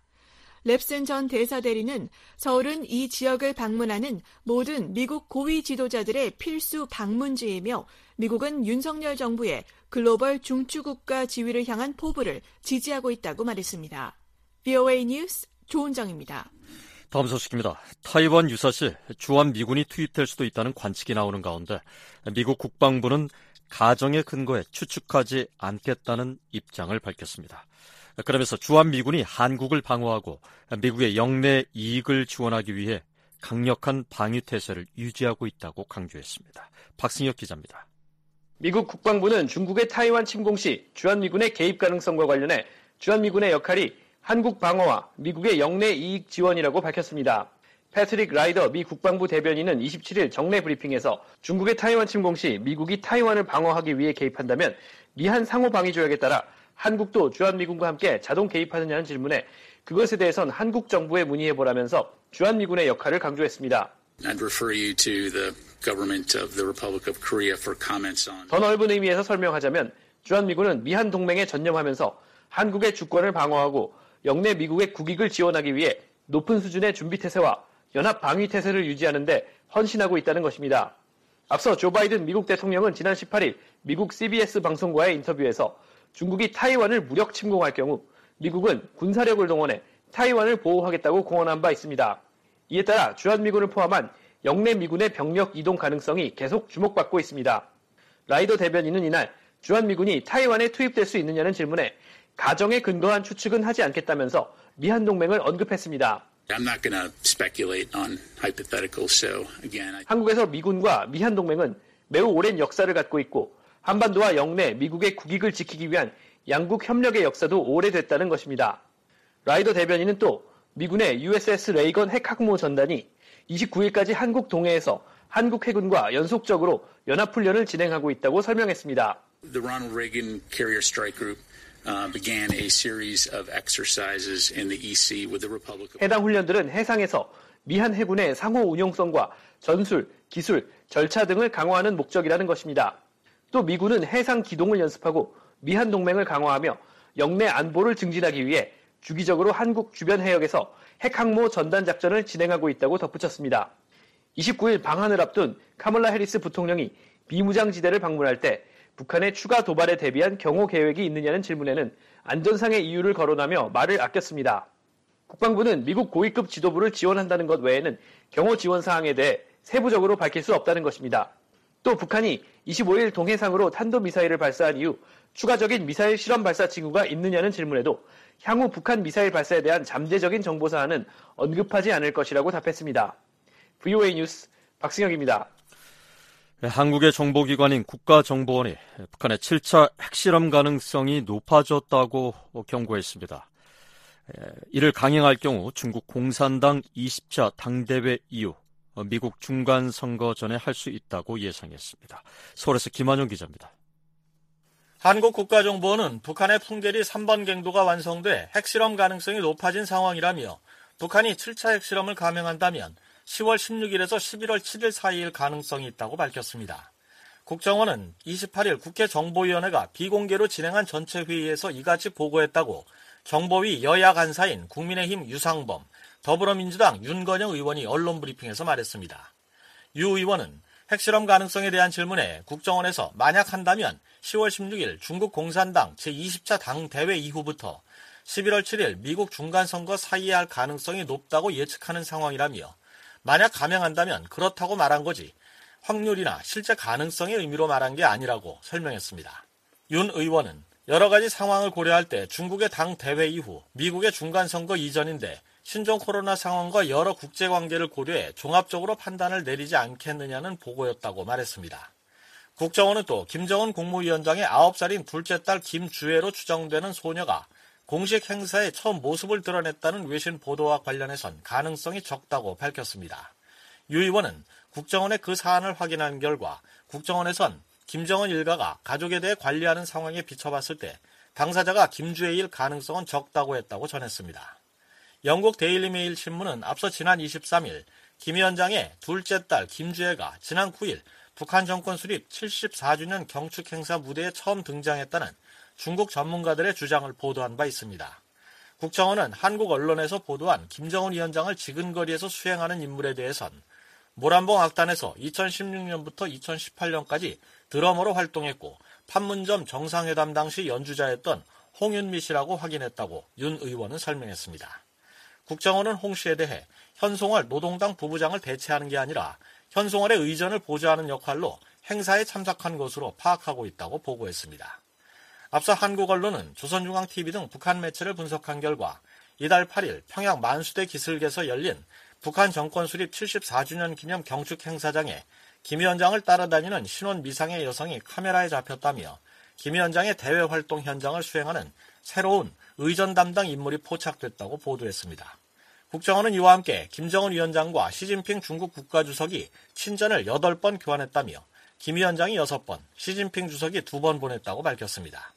[SPEAKER 6] 랩슨 전 대사대리는 서울은 이 지역을 방문하는 모든 미국 고위 지도자들의 필수 방문지이며 미국은 윤석열 정부의 글로벌 중추국가 지위를 향한 포부를 지지하고 있다고 말했습니다. 브이오에이 뉴스 조은정입니다.
[SPEAKER 2] 다음 소식입니다. 타이완 유사시 주한 미군이 투입될 수도 있다는 관측이 나오는 가운데 미국 국방부는 가정에 근거해 추측하지 않겠다는 입장을 밝혔습니다. 그러면서 주한 미군이 한국을 방어하고 미국의 영내 이익을 지원하기 위해 강력한 방위 태세를 유지하고 있다고 강조했습니다. 박승혁 기자입니다.
[SPEAKER 5] 미국 국방부는 중국의 타이완 침공 시 주한미군의 개입 가능성과 관련해 주한미군의 역할이 한국 방어와 미국의 영내 이익 지원이라고 밝혔습니다. 패트릭 라이더 미 국방부 대변인은 이십칠일 정례 브리핑에서 중국의 타이완 침공 시 미국이 타이완을 방어하기 위해 개입한다면 미한 상호 방위 조약에 따라 한국도 주한미군과 함께 자동 개입하느냐는 질문에 그것에 대해선 한국 정부에 문의해보라면서 주한미군의 역할을 강조했습니다.
[SPEAKER 10] I'd refer you to the government of the Republic of Korea for comments on.
[SPEAKER 5] 더 넓은 의미에서 설명하자면 주한미군은 미한 동맹에 전념하면서 한국의 주권을 방어하고 영내 미국의 국익을 지원하기 위해 높은 수준의 준비태세와 연합 방위태세를 유지하는 데 헌신하고 있다는 것입니다. 앞서 조 바이든 미국 대통령은 지난 십팔일 미국 씨비에스 방송과의 인터뷰에서 중국이 타이완을 무력 침공할 경우 미국은 군사력을 동원해 타이완을 보호하겠다고 공언한 바 있습니다. 이에 따라 주한미군을 포함한 영내 미군의 병력 이동 가능성이 계속 주목받고 있습니다. 라이더 대변인은 이날 주한미군이 타이완에 투입될 수 있느냐는 질문에 가정에 근거한 추측은 하지 않겠다면서 미한 동맹을 언급했습니다.
[SPEAKER 10] I'm not going to speculate on hypotheticals. So again, I...
[SPEAKER 5] 한국에서 미군과 미한 동맹은 매우 오랜 역사를 갖고 있고 한반도와 영내 미국의 국익을 지키기 위한 양국 협력의 역사도 오래됐다는 것입니다. 라이더 대변인은 또 미군의 유에스에스 레이건 핵학모 전단이 이십구일까지 한국 동해에서 한국 해군과 연속적으로 연합훈련을 진행하고 있다고 설명했습니다.
[SPEAKER 10] The Ronald Reagan Carrier Strike Group uh, began a series of exercises in the E C with the Republic of...
[SPEAKER 5] 해당 훈련들은 해상에서 미한 해군의 상호 운용성과 전술, 기술, 절차 등을 강화하는 목적이라는 것입니다. 또 미군은 해상 기동을 연습하고 미한 동맹을 강화하며 영내 안보를 증진하기 위해 주기적으로 한국 주변 해역에서 핵항모 전단 작전을 진행하고 있다고 덧붙였습니다. 이십구일 방한을 앞둔 카멀라 해리스 부통령이 비무장지대를 방문할 때 북한의 추가 도발에 대비한 경호 계획이 있느냐는 질문에는 안전상의 이유를 거론하며 말을 아꼈습니다. 국방부는 미국 고위급 지도부를 지원한다는 것 외에는 경호 지원 사항에 대해 세부적으로 밝힐 수 없다는 것입니다. 또 북한이 이십오일 동해상으로 탄도미사일을 발사한 이후 추가적인 미사일 실험 발사 징후가 있느냐는 질문에도 향후 북한 미사일 발사에 대한 잠재적인 정보 사안은 언급하지 않을 것이라고 답했습니다. 브이오에이 뉴스 박승혁입니다.
[SPEAKER 2] 한국의 정보기관인 국가정보원이 북한의 칠 차 핵실험 가능성이 높아졌다고 경고했습니다. 이를 강행할 경우 중국 공산당 이십 차 당대회 이후 미국 중간선거 전에 할 수 있다고 예상했습니다. 서울에서 김한용 기자입니다.
[SPEAKER 11] 한국국가정보원은 북한의 풍계리 삼 번 갱도가 완성돼 핵실험 가능성이 높아진 상황이라며 북한이 칠 차 핵실험을 감행한다면 시월 십육일에서 십일월 칠일 사이일 가능성이 있다고 밝혔습니다. 국정원은 이십팔일 국회 정보위원회가 비공개로 진행한 전체 회의에서 이같이 보고했다고 정보위 여야 간사인 국민의힘 유상범, 더불어민주당 윤건영 의원이 언론 브리핑에서 말했습니다. 유 의원은 핵실험 가능성에 대한 질문에 국정원에서 만약 한다면 시월 십육일 중국 공산당 제이십 차 당대회 이후부터 십일월 칠일 미국 중간선거 사이에 할 가능성이 높다고 예측하는 상황이라며 만약 감행한다면 그렇다고 말한 거지 확률이나 실제 가능성의 의미로 말한 게 아니라고 설명했습니다. 윤 의원은 여러 가지 상황을 고려할 때 중국의 당 대회 이후 미국의 중간선거 이전인데 신종 코로나 상황과 여러 국제관계를 고려해 종합적으로 판단을 내리지 않겠느냐는 보고였다고 말했습니다. 국정원은 또 김정은 국무위원장의 아홉 살인 둘째 딸 김주애로 추정되는 소녀가 공식 행사에 처음 모습을 드러냈다는 외신 보도와 관련해선 가능성이 적다고 밝혔습니다. 유 의원은 국정원의 그 사안을 확인한 결과 국정원에선 김정은 일가가 가족에 대해 관리하는 상황에 비춰봤을 때 당사자가 김주애일 가능성은 적다고 했다고 전했습니다. 영국 데일리메일 신문은 앞서 지난 이십삼일 김 위원장의 둘째 딸 김주애가 지난 구일 북한 정권 수립 칠십사 주년 경축 행사 무대에 처음 등장했다는 중국 전문가들의 주장을 보도한 바 있습니다. 국정원은 한국 언론에서 보도한 김정은 위원장을 지근거리에서 수행하는 인물에 대해선 모란봉 악단에서 이천십육년부터 이천십팔년까지 드러머로 활동했고 판문점 정상회담 당시 연주자였던 홍윤미 씨라고 확인했다고 윤 의원은 설명했습니다. 국정원은 홍 씨에 대해 현송월 노동당 부부장을 대체하는 게 아니라 현송월의 의전을 보좌하는 역할로 행사에 참석한 것으로 파악하고 있다고 보고했습니다. 앞서 한국 언론은 조선중앙티비 등 북한 매체를 분석한 결과 이달 팔일 평양 만수대 기슭에서 열린 북한 정권 수립 칠십사 주년 기념 경축 행사장에 김 위원장을 따라다니는 신혼 미상의 여성이 카메라에 잡혔다며 김 위원장의 대외 활동 현장을 수행하는 새로운 의전 담당 인물이 포착됐다고 보도했습니다. 국정원은 이와 함께 김정은 위원장과 시진핑 중국 국가주석이 친전을 여덟 번 교환했다며 김 위원장이 여섯 번, 시진핑 주석이 두 번 보냈다고 밝혔습니다.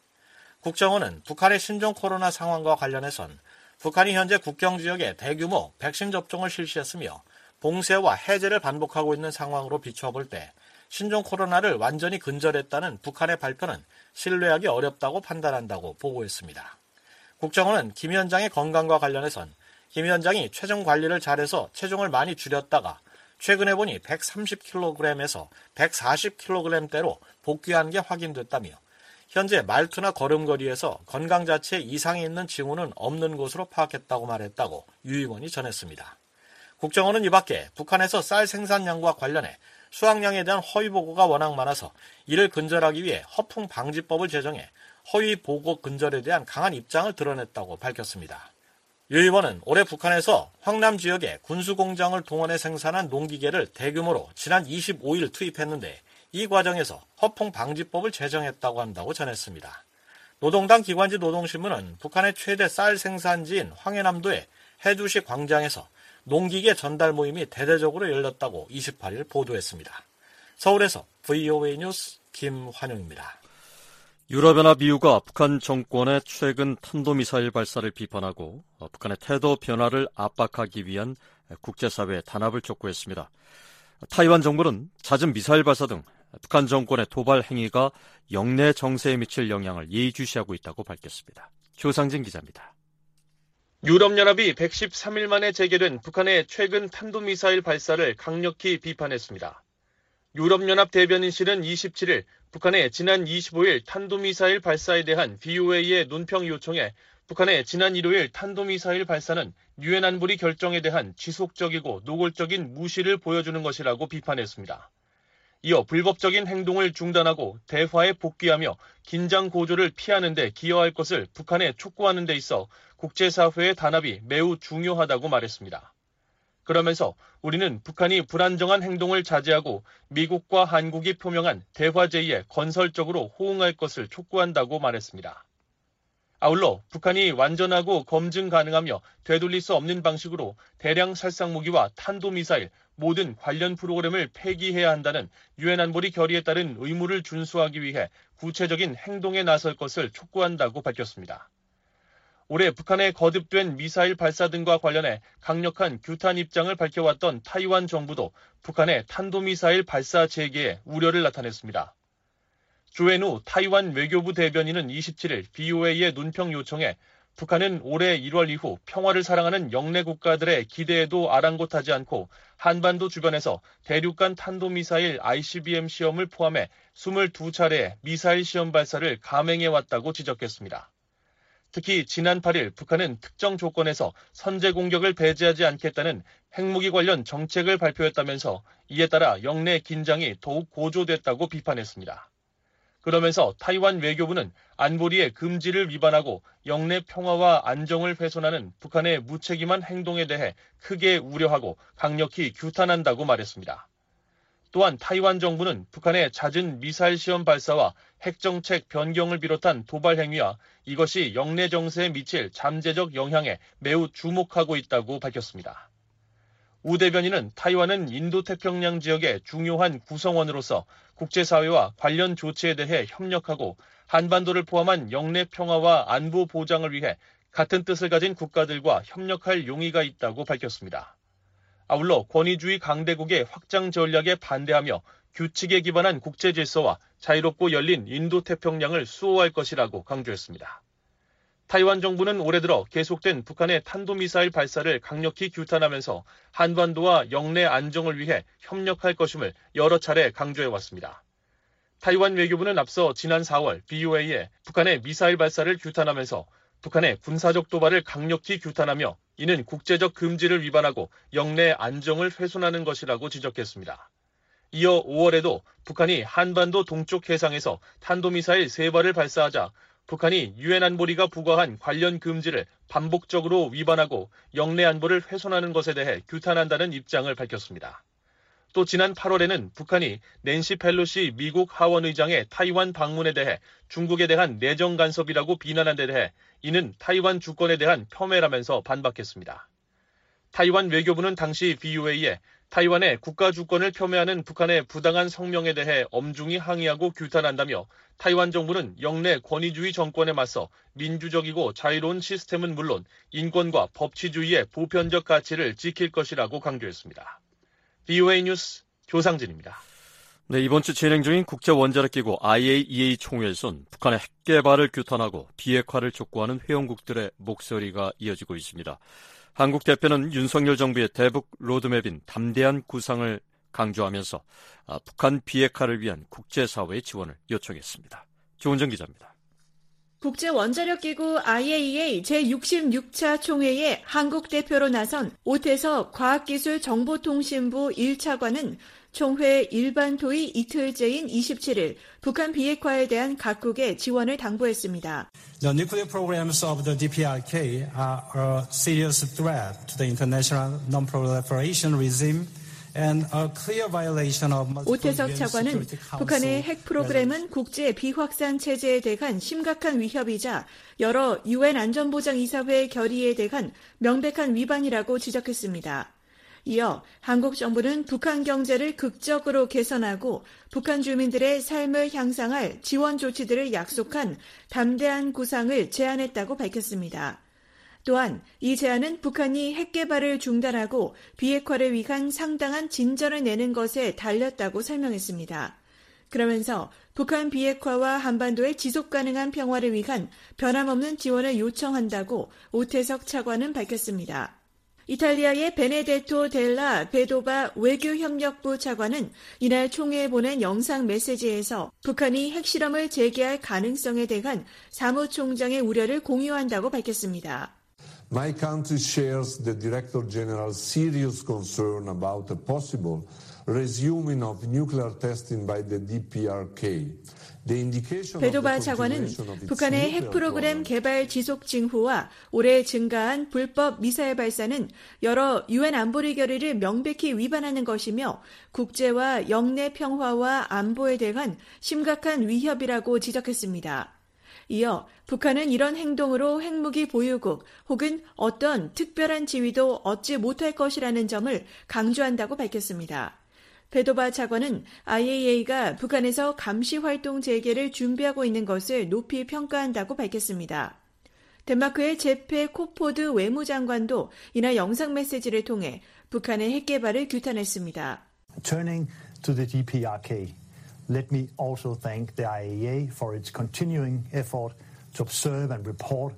[SPEAKER 11] 국정원은 북한의 신종 코로나 상황과 관련해선 북한이 현재 국경 지역에 대규모 백신 접종을 실시했으며 봉쇄와 해제를 반복하고 있는 상황으로 비춰볼 때 신종 코로나를 완전히 근절했다는 북한의 발표는 신뢰하기 어렵다고 판단한다고 보고했습니다. 국정원은 김 위원장의 건강과 관련해선 김 위원장이 체중 관리를 잘해서 체중을 많이 줄였다가 최근에 보니 백삼십 킬로그램에서 백사십 킬로그램대로 복귀한 게 확인됐다며 현재 말투나 걸음걸이에서 건강 자체에 이상이 있는 징후는 없는 것으로 파악했다고 말했다고 유 의원이 전했습니다. 국정원은 이 밖에 북한에서 쌀 생산량과 관련해 수확량에 대한 허위 보고가 워낙 많아서 이를 근절하기 위해 허풍 방지법을 제정해 허위 보고 근절에 대한 강한 입장을 드러냈다고 밝혔습니다. 유 의원은 올해 북한에서 황남 지역에 군수공장을 동원해 생산한 농기계를 대규모로 지난 이십오일 투입했는데 이 과정에서 허풍 방지법을 제정했다고 한다고 전했습니다. 노동당 기관지 노동신문은 북한의 최대 쌀 생산지인 황해남도의 해주시 광장에서 농기계 전달 모임이 대대적으로 열렸다고 이십팔일 보도했습니다. 서울에서 브이오에이 뉴스 김환영입니다.
[SPEAKER 2] 유럽연합 이유가 북한 정권의 최근 탄도미사일 발사를 비판하고 북한의 태도 변화를 압박하기 위한 국제사회의 단합을 촉구했습니다. 타이완 정부는 잦은 미사일 발사 등 북한 정권의 도발 행위가 영내 정세에 미칠 영향을 예의주시하고 있다고 밝혔습니다. 조상진 기자입니다.
[SPEAKER 12] 유럽연합이 백십삼일 만에 재개된 북한의 최근 탄도미사일 발사를 강력히 비판했습니다. 유럽연합 대변인실은 이십칠일 북한의 지난 이십오일 탄도미사일 발사에 대한 브이오에이의 논평 요청에 북한의 지난 일요일 탄도미사일 발사는 유엔 안보리 결정에 대한 지속적이고 노골적인 무시를 보여주는 것이라고 비판했습니다. 이어 불법적인 행동을 중단하고 대화에 복귀하며 긴장 고조를 피하는 데 기여할 것을 북한에 촉구하는 데 있어 국제사회의 단합이 매우 중요하다고 말했습니다. 그러면서 우리는 북한이 불안정한 행동을 자제하고 미국과 한국이 표명한 대화 제의에 건설적으로 호응할 것을 촉구한다고 말했습니다. 아울러 북한이 완전하고 검증 가능하며 되돌릴 수 없는 방식으로 대량 살상 무기와 탄도미사일, 모든 관련 프로그램을 폐기해야 한다는 유엔 안보리 결의에 따른 의무를 준수하기 위해 구체적인 행동에 나설 것을 촉구한다고 밝혔습니다. 올해 북한의 거듭된 미사일 발사 등과 관련해 강력한 규탄 입장을 밝혀왔던 타이완 정부도 북한의 탄도미사일 발사 재개에 우려를 나타냈습니다. 조앤우 타이완 외교부 대변인은 이십칠일 브이오에이의 논평 요청에 북한은 올해 일월 이후 평화를 사랑하는 영내 국가들의 기대에도 아랑곳하지 않고 한반도 주변에서 대륙간 탄도미사일 아이씨비엠 시험을 포함해 이십이 차례의 미사일 시험 발사를 감행해왔다고 지적했습니다. 특히 지난 팔일 북한은 특정 조건에서 선제 공격을 배제하지 않겠다는 핵무기 관련 정책을 발표했다면서 이에 따라 영내 긴장이 더욱 고조됐다고 비판했습니다. 그러면서 타이완 외교부는 안보리의 금지를 위반하고 영내 평화와 안정을 훼손하는 북한의 무책임한 행동에 대해 크게 우려하고 강력히 규탄한다고 말했습니다. 또한 타이완 정부는 북한의 잦은 미사일 시험 발사와 핵정책 변경을 비롯한 도발 행위와 이것이 영내 정세에 미칠 잠재적 영향에 매우 주목하고 있다고 밝혔습니다. 우 대변인은 타이완은 인도태평양 지역의 중요한 구성원으로서 국제사회와 관련 조치에 대해 협력하고 한반도를 포함한 영내 평화와 안보 보장을 위해 같은 뜻을 가진 국가들과 협력할 용의가 있다고 밝혔습니다. 아울러 권위주의 강대국의 확장 전략에 반대하며 규칙에 기반한 국제 질서와 자유롭고 열린 인도태평양을 수호할 것이라고 강조했습니다. 타이완 정부는 올해 들어 계속된 북한의 탄도미사일 발사를 강력히 규탄하면서 한반도와 영내 안정을 위해 협력할 것임을 여러 차례 강조해왔습니다. 타이완 외교부는 앞서 지난 사월 브이오에이에 북한의 미사일 발사를 규탄하면서 북한의 군사적 도발을 강력히 규탄하며 이는 국제적 금지를 위반하고 영내 안정을 훼손하는 것이라고 지적했습니다. 이어 오월에도 북한이 한반도 동쪽 해상에서 탄도미사일 세 발을 발사하자 북한이 유엔 안보리가 부과한 관련 금지를 반복적으로 위반하고 영내 안보를 훼손하는 것에 대해 규탄한다는 입장을 밝혔습니다. 또 지난 팔월에는 북한이 낸시 펠로시 미국 하원의장의 타이완 방문에 대해 중국에 대한 내정 간섭이라고 비난한 데 대해 이는 타이완 주권에 대한 폄훼라면서 반박했습니다. 타이완 외교부는 당시 브이오에이에 타이완의 국가 주권을 폄훼하는 북한의 부당한 성명에 대해 엄중히 항의하고 규탄한다며 타이완 정부는 영내 권위주의 정권에 맞서 민주적이고 자유로운 시스템은 물론 인권과 법치주의의 보편적 가치를 지킬 것이라고 강조했습니다. 브이오에이 뉴스 조상진입니다.
[SPEAKER 2] 네, 이번 주 진행 중인 국제원자력기구 아이에이이에이 총회에선 북한의 핵개발을 규탄하고 비핵화를 촉구하는 회원국들의 목소리가 이어지고 있습니다. 한국 대표는 윤석열 정부의 대북 로드맵인 담대한 구상을 강조하면서 북한 비핵화를 위한 국제사회의 지원을 요청했습니다. 조은정 기자입니다.
[SPEAKER 6] 국제원자력기구 아이에이이에이 제육십육 차 총회에 한국 대표로 나선 오태석 과학기술정보통신부 일 차관은 총회 일반 토의 이틀째인 이십칠 일 북한 비핵화에 대한 각국의 지원을 당부했습니다.
[SPEAKER 13] The nuclear programs of the 디피아르케이 are a serious threat to the international non-proliferation regime and a clear violation of multiple
[SPEAKER 6] 오태석 차관은 북한의 핵 프로그램은 국제 비확산 체제에 대한 심각한 위협이자 여러 유엔 안전보장이사회 결의에 대한 명백한 위반이라고 지적했습니다. 이어 한국 정부는 북한 경제를 극적으로 개선하고 북한 주민들의 삶을 향상할 지원 조치들을 약속한 담대한 구상을 제안했다고 밝혔습니다. 또한 이 제안은 북한이 핵개발을 중단하고 비핵화를 위한 상당한 진전을 내는 것에 달렸다고 설명했습니다. 그러면서 북한 비핵화와 한반도의 지속가능한 평화를 위한 변함없는 지원을 요청한다고 오태석 차관은 밝혔습니다. 이탈리아의 베네데토 델라 베도바 외교협력부 차관은 이날 총회에 보낸 영상 메시지에서 북한이 핵실험을 재개할 가능성에 대한 사무총장의 우려를 공유한다고 밝혔습니다.
[SPEAKER 14] My country shares the Director General's serious concern about a possible resuming of nuclear testing by the 디피아르케이.
[SPEAKER 6] 베도바 차관은 북한의 핵 프로그램 개발 지속 징후와 올해 증가한 불법 미사일 발사는 여러 유엔 안보리 결의를 명백히 위반하는 것이며 국제와 영내 평화와 안보에 대한 심각한 위협이라고 지적했습니다. 이어 북한은 이런 행동으로 핵무기 보유국 혹은 어떤 특별한 지위도 얻지 못할 것이라는 점을 강조한다고 밝혔습니다. 베도바 차관은 아이에이이에이가 북한에서 감시활동 재개를 준비하고 있는 것을 높이 평가한다고 밝혔습니다. 덴마크의 제페 코포드 외무장관도 이날 영상 메시지를 통해 북한의 핵개발을 규탄했습니다.
[SPEAKER 15] Turning to the 디피아르케이, let me also thank the 아이에이이에이 for its continuing effort to observe and report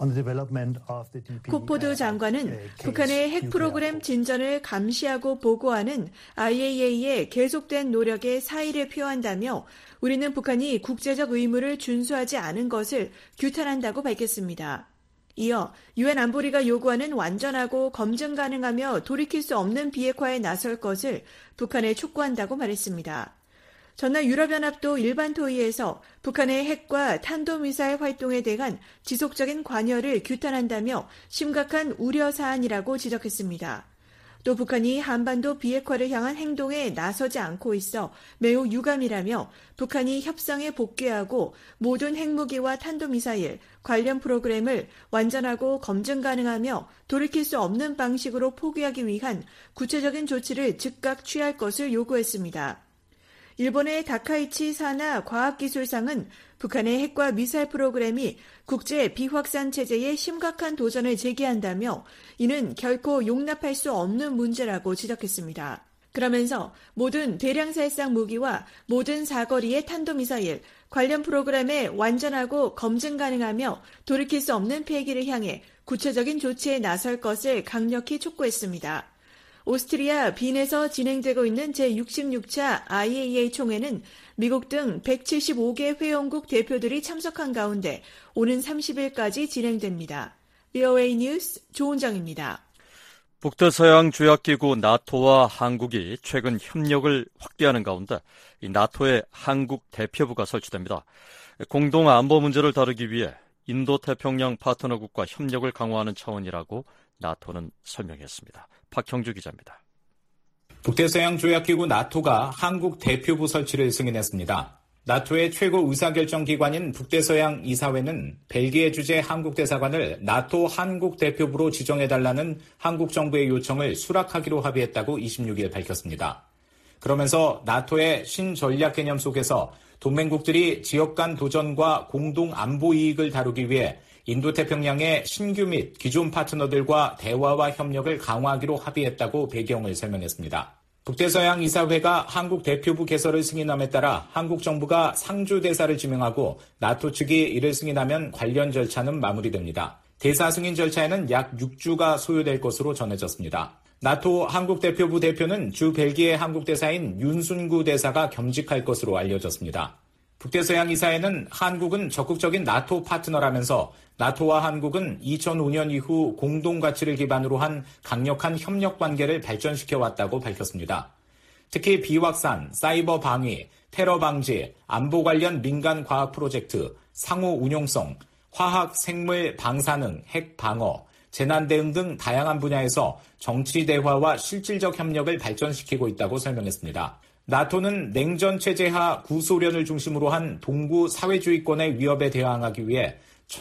[SPEAKER 6] 코포드 장관은 북한의 핵 프로그램 진전을 감시하고 보고하는 아이에이이에이의 계속된 노력에 사의를 표한다며 우리는 북한이 국제적 의무를 준수하지 않은 것을 규탄한다고 밝혔습니다. 이어 유엔 안보리가 요구하는 완전하고 검증 가능하며 돌이킬 수 없는 비핵화에 나설 것을 북한에 촉구한다고 말했습니다. 전날 유럽연합도 일반 토의에서 북한의 핵과 탄도미사일 활동에 대한 지속적인 관여를 규탄한다며 심각한 우려 사안이라고 지적했습니다. 또 북한이 한반도 비핵화를 향한 행동에 나서지 않고 있어 매우 유감이라며 북한이 협상에 복귀하고 모든 핵무기와 탄도미사일 관련 프로그램을 완전하고 검증 가능하며 돌이킬 수 없는 방식으로 포기하기 위한 구체적인 조치를 즉각 취할 것을 요구했습니다. 일본의 다카이치 사나 과학기술상은 북한의 핵과 미사일 프로그램이 국제 비확산 체제에 심각한 도전을 제기한다며 이는 결코 용납할 수 없는 문제라고 지적했습니다. 그러면서 모든 대량살상 무기와 모든 사거리의 탄도미사일 관련 프로그램에 완전하고 검증 가능하며 돌이킬 수 없는 폐기를 향해 구체적인 조치에 나설 것을 강력히 촉구했습니다. 오스트리아 빈에서 진행되고 있는 제육십육 차 아이에이이에이 총회는 미국 등 백칠십오 개 회원국 대표들이 참석한 가운데 오는 삼십 일까지 진행됩니다. 브이오에이 뉴스 조은정입니다.
[SPEAKER 2] 북대서양 조약기구 나토와 한국이 최근 협력을 확대하는 가운데 이 나토의 한국 대표부가 설치됩니다. 공동 안보 문제를 다루기 위해 인도태평양 파트너국과 협력을 강화하는 차원이라고 나토는 설명했습니다. 박형주 기자입니다.
[SPEAKER 3] 북대서양 조약기구 나토가 한국 대표부 설치를 승인했습니다. 나토의 최고 의사결정기관인 북대서양 이사회는 벨기에 주재 한국 대사관을 나토 한국 대표부로 지정해달라는 한국 정부의 요청을 수락하기로 합의했다고 이십육 일 밝혔습니다. 그러면서 나토의 신전략 개념 속에서 동맹국들이 지역 간 도전과 공동 안보 이익을 다루기 위해 인도태평양의 신규 및 기존 파트너들과 대화와 협력을 강화하기로 합의했다고 배경을 설명했습니다. 북대서양 이사회가 한국 대표부 개설을 승인함에 따라 한국 정부가 상주 대사를 지명하고 나토 측이 이를 승인하면 관련 절차는 마무리됩니다. 대사 승인 절차에는 약 육 주가 소요될 것으로 전해졌습니다. 나토 한국 대표부 대표는 주 벨기에 한국 대사인 윤순구 대사가 겸직할 것으로 알려졌습니다. 북대서양 이사회는 한국은 적극적인 나토 파트너라면서 나토와 한국은 이천오 년 이후 공동 가치를 기반으로 한 강력한 협력 관계를 발전시켜 왔다고 밝혔습니다. 특히 비확산, 사이버 방위, 테러 방지, 안보 관련 민간 과학 프로젝트, 상호 운용성, 화학, 생물, 방사능, 핵 방어, 재난 대응 등 다양한 분야에서 정치 대화와 실질적 협력을 발전시키고 있다고 설명했습니다. 나토는 냉전 체제하 구소련을 중심으로 한 동구 사회주의권의 위협에 대항하기 위해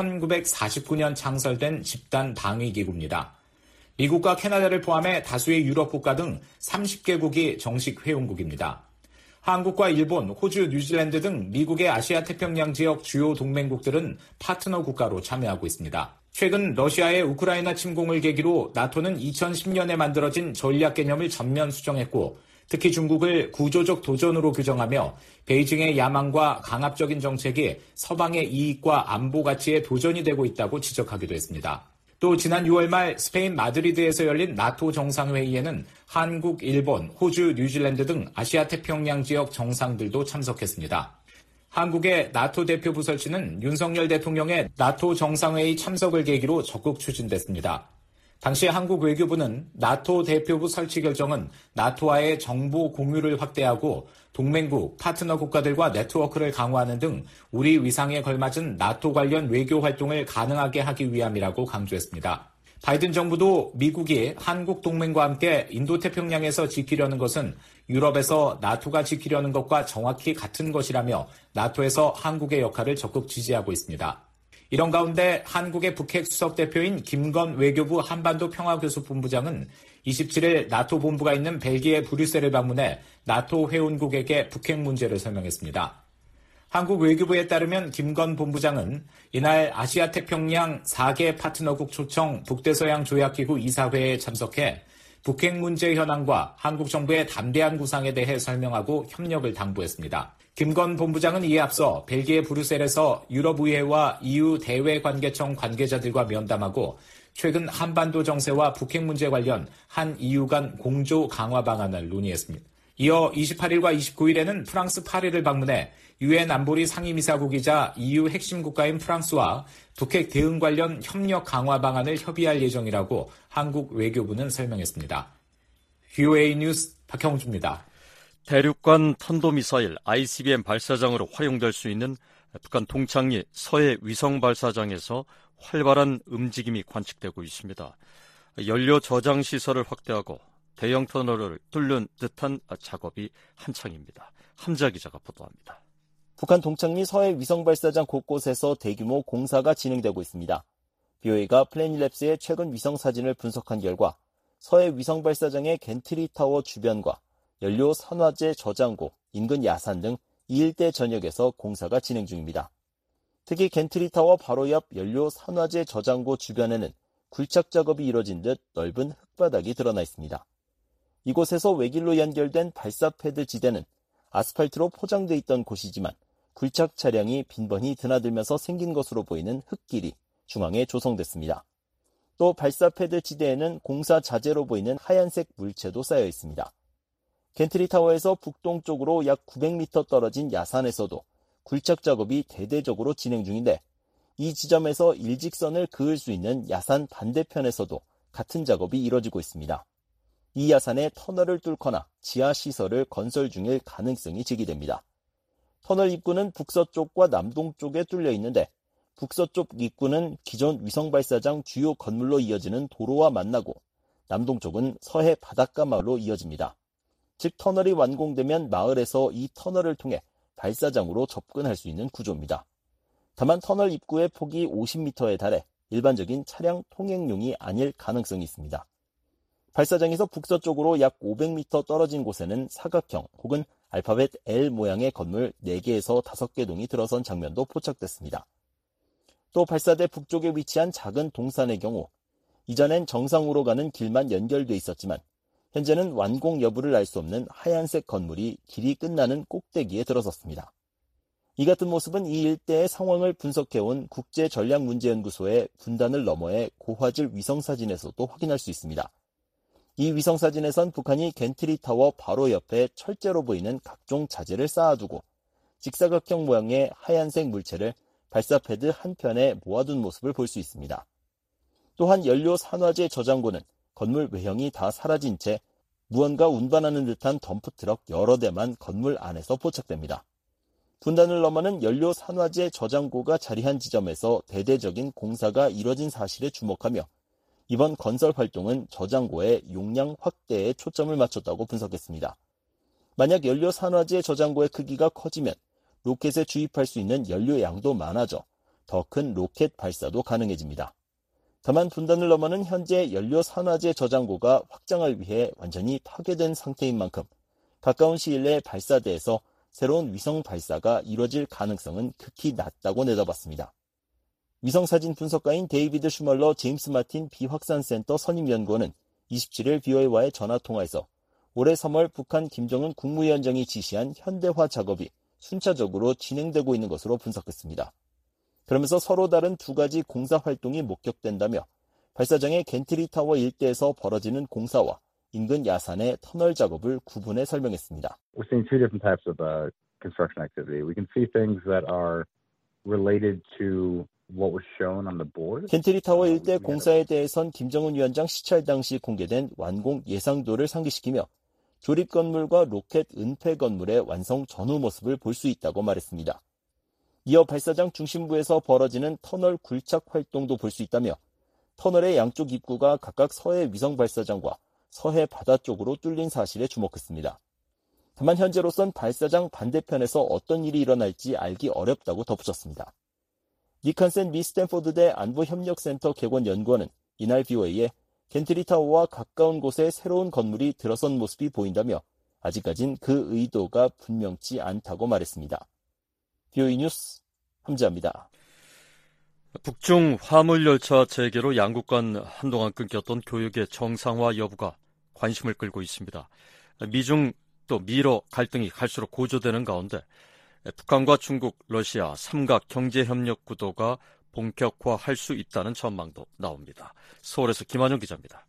[SPEAKER 3] 천구백사십구 년 창설된 집단 방위기구입니다. 미국과 캐나다를 포함해 다수의 유럽 국가 등 삼십 개국이 정식 회원국입니다. 한국과 일본, 호주, 뉴질랜드 등 미국의 아시아 태평양 지역 주요 동맹국들은 파트너 국가로 참여하고 있습니다. 최근 러시아의 우크라이나 침공을 계기로 나토는 이천십 년에 만들어진 전략 개념을 전면 수정했고 특히 중국을 구조적 도전으로 규정하며 베이징의 야망과 강압적인 정책이 서방의 이익과 안보 가치에 도전이 되고 있다고 지적하기도 했습니다. 또 지난 유월 말 스페인 마드리드에서 열린 나토 정상회의에는 한국, 일본, 호주, 뉴질랜드 등 아시아 태평양 지역 정상들도 참석했습니다. 한국의 나토 대표부 설치는 윤석열 대통령의 나토 정상회의 참석을 계기로 적극 추진됐습니다. 당시 한국 외교부는 나토 대표부 설치 결정은 나토와의 정보 공유를 확대하고 동맹국, 파트너 국가들과 네트워크를 강화하는 등 우리 위상에 걸맞은 나토 관련 외교 활동을 가능하게 하기 위함이라고 강조했습니다. 바이든 정부도 미국이 한국 동맹과 함께 인도태평양에서 지키려는 것은 유럽에서 나토가 지키려는 것과 정확히 같은 것이라며 나토에서 한국의 역할을 적극 지지하고 있습니다. 이런 가운데 한국의 북핵 수석대표인 김건 외교부 한반도 평화교섭본부장은 이십칠 일 나토 본부가 있는 벨기에 브뤼셀을 방문해 나토 회원국에게 북핵 문제를 설명했습니다. 한국 외교부에 따르면 김건 본부장은 이날 아시아 태평양 사 개 파트너국 초청 북대서양 조약기구 이사회에 참석해 북핵 문제 현황과 한국 정부의 담대한 구상에 대해 설명하고 협력을 당부했습니다. 김건 본부장은 이에 앞서 벨기에 브뤼셀에서 유럽의회와 이유 대외관계청 관계자들과 면담하고 최근 한반도 정세와 북핵 문제 관련 한 이유 간 공조 강화 방안을 논의했습니다. 이어 이십팔 일과 이십구 일에는 프랑스 파리를 방문해 유엔 안보리 상임이사국이자 이유 핵심 국가인 프랑스와 북핵 대응 관련 협력 강화 방안을 협의할 예정이라고 한국 외교부는 설명했습니다. 브이오에이 뉴스 박형주입니다.
[SPEAKER 2] 대륙간 탄도미사일 아이씨비엠 발사장으로 활용될 수 있는 북한 동창리 서해 위성 발사장에서 활발한 움직임이 관측되고 있습니다. 연료 저장 시설을 확대하고 대형 터널을 뚫는 듯한 작업이 한창입니다. 함자 기자가 보도합니다.
[SPEAKER 16] 북한 동창리 서해 위성 발사장 곳곳에서 대규모 공사가 진행되고 있습니다. 비오에이가 플래닛랩스의 최근 위성 사진을 분석한 결과 서해 위성 발사장의 겐트리 타워 주변과 연료 산화제 저장고, 인근 야산 등 이 일대 전역에서 공사가 진행 중입니다. 특히 겐트리 타워 바로 옆 연료 산화제 저장고 주변에는 굴착 작업이 이뤄진 듯 넓은 흙바닥이 드러나 있습니다. 이곳에서 외길로 연결된 발사 패드 지대는 아스팔트로 포장돼 있던 곳이지만 굴착 차량이 빈번히 드나들면서 생긴 것으로 보이는 흙길이 중앙에 조성됐습니다. 또 발사 패드 지대에는 공사 자재로 보이는 하얀색 물체도 쌓여 있습니다. 겐트리 타워에서 북동쪽으로 약 구백 미터 떨어진 야산에서도 굴착 작업이 대대적으로 진행 중인데 이 지점에서 일직선을 그을 수 있는 야산 반대편에서도 같은 작업이 이뤄지고 있습니다. 이 야산에 터널을 뚫거나 지하 시설을 건설 중일 가능성이 제기됩니다. 터널 입구는 북서쪽과 남동쪽에 뚫려 있는데 북서쪽 입구는 기존 위성발사장 주요 건물로 이어지는 도로와 만나고 남동쪽은 서해 바닷가 마을로 이어집니다. 즉 터널이 완공되면 마을에서 이 터널을 통해 발사장으로 접근할 수 있는 구조입니다. 다만 터널 입구의 폭이 오십 미터에 달해 일반적인 차량 통행용이 아닐 가능성이 있습니다. 발사장에서 북서쪽으로 약 오백 미터 떨어진 곳에는 사각형 혹은 알파벳 L 모양의 건물 네 개에서 다섯 개 동이 들어선 장면도 포착됐습니다. 또 발사대 북쪽에 위치한 작은 동산의 경우 이전엔 정상으로 가는 길만 연결돼 있었지만 현재는 완공 여부를 알 수 없는 하얀색 건물이 길이 끝나는 꼭대기에 들어섰습니다. 이 같은 모습은 이 일대의 상황을 분석해온 국제전략문제연구소의 분단을 너머의 고화질 위성사진에서도 확인할 수 있습니다. 이 위성사진에선 북한이 겐트리타워 바로 옆에 철제로 보이는 각종 자재를 쌓아두고 직사각형 모양의 하얀색 물체를 발사 패드 한편에 모아둔 모습을 볼 수 있습니다. 또한 연료 산화제 저장고는 건물 외형이 다 사라진 채 무언가 운반하는 듯한 덤프트럭 여러 대만 건물 안에서 포착됩니다. 분단을 넘어는 연료 산화제 저장고가 자리한 지점에서 대대적인 공사가 이뤄진 사실에 주목하며 이번 건설 활동은 저장고의 용량 확대에 초점을 맞췄다고 분석했습니다. 만약 연료 산화제 저장고의 크기가 커지면 로켓에 주입할 수 있는 연료 양도 많아져 더 큰 로켓 발사도 가능해집니다. 다만 분단을 넘어는 현재 연료 산화제 저장고가 확장을 위해 완전히 파괴된 상태인 만큼 가까운 시일 내에 발사대에서 새로운 위성 발사가 이뤄질 가능성은 극히 낮다고 내다봤습니다. 위성사진 분석가인 데이비드 슈멀러 제임스 마틴 비확산센터 선임연구원은 이십칠일 비오에이와의 전화통화에서 올해 삼월 북한 김정은 국무위원장이 지시한 현대화 작업이 순차적으로 진행되고 있는 것으로 분석했습니다. 그러면서 서로 다른 두 가지 공사 활동이 목격된다며 발사장의 겐트리타워 일대에서 벌어지는 공사와 인근 야산의 터널 작업을 구분해 설명했습니다.
[SPEAKER 17] We're seeing two different types of uh, construction activity. We can see things that are related to what was shown on the board.
[SPEAKER 16] 겐트리타워 일대 공사에 대해선 김정은 위원장 시찰 당시 공개된 완공 예상도를 상기시키며 조립 건물과 로켓 은폐 건물의 완성 전후 모습을 볼 수 있다고 말했습니다. 이어 발사장 중심부에서 벌어지는 터널 굴착 활동도 볼 수 있다며 터널의 양쪽 입구가 각각 서해 위성 발사장과 서해 바다 쪽으로 뚫린 사실에 주목했습니다. 다만 현재로선 발사장 반대편에서 어떤 일이 일어날지 알기 어렵다고 덧붙였습니다. 니칸센 미 스탠포드대 안보협력센터 객원연구원은 이날 비오에이에 겐트리타워와 가까운 곳에 새로운 건물이 들어선 모습이 보인다며 아직까진 그 의도가 분명치 않다고 말했습니다. 비오에이 뉴스 함지아입니다.
[SPEAKER 2] 북중 화물열차 재개로 양국 간 한동안 끊겼던 교역의 정상화 여부가 관심을 끌고 있습니다. 미중 또 미러 갈등이 갈수록 고조되는 가운데 북한과 중국, 러시아 삼각 경제협력 구도가 본격화할 수 있다는 전망도 나옵니다. 서울에서 김한영 기자입니다.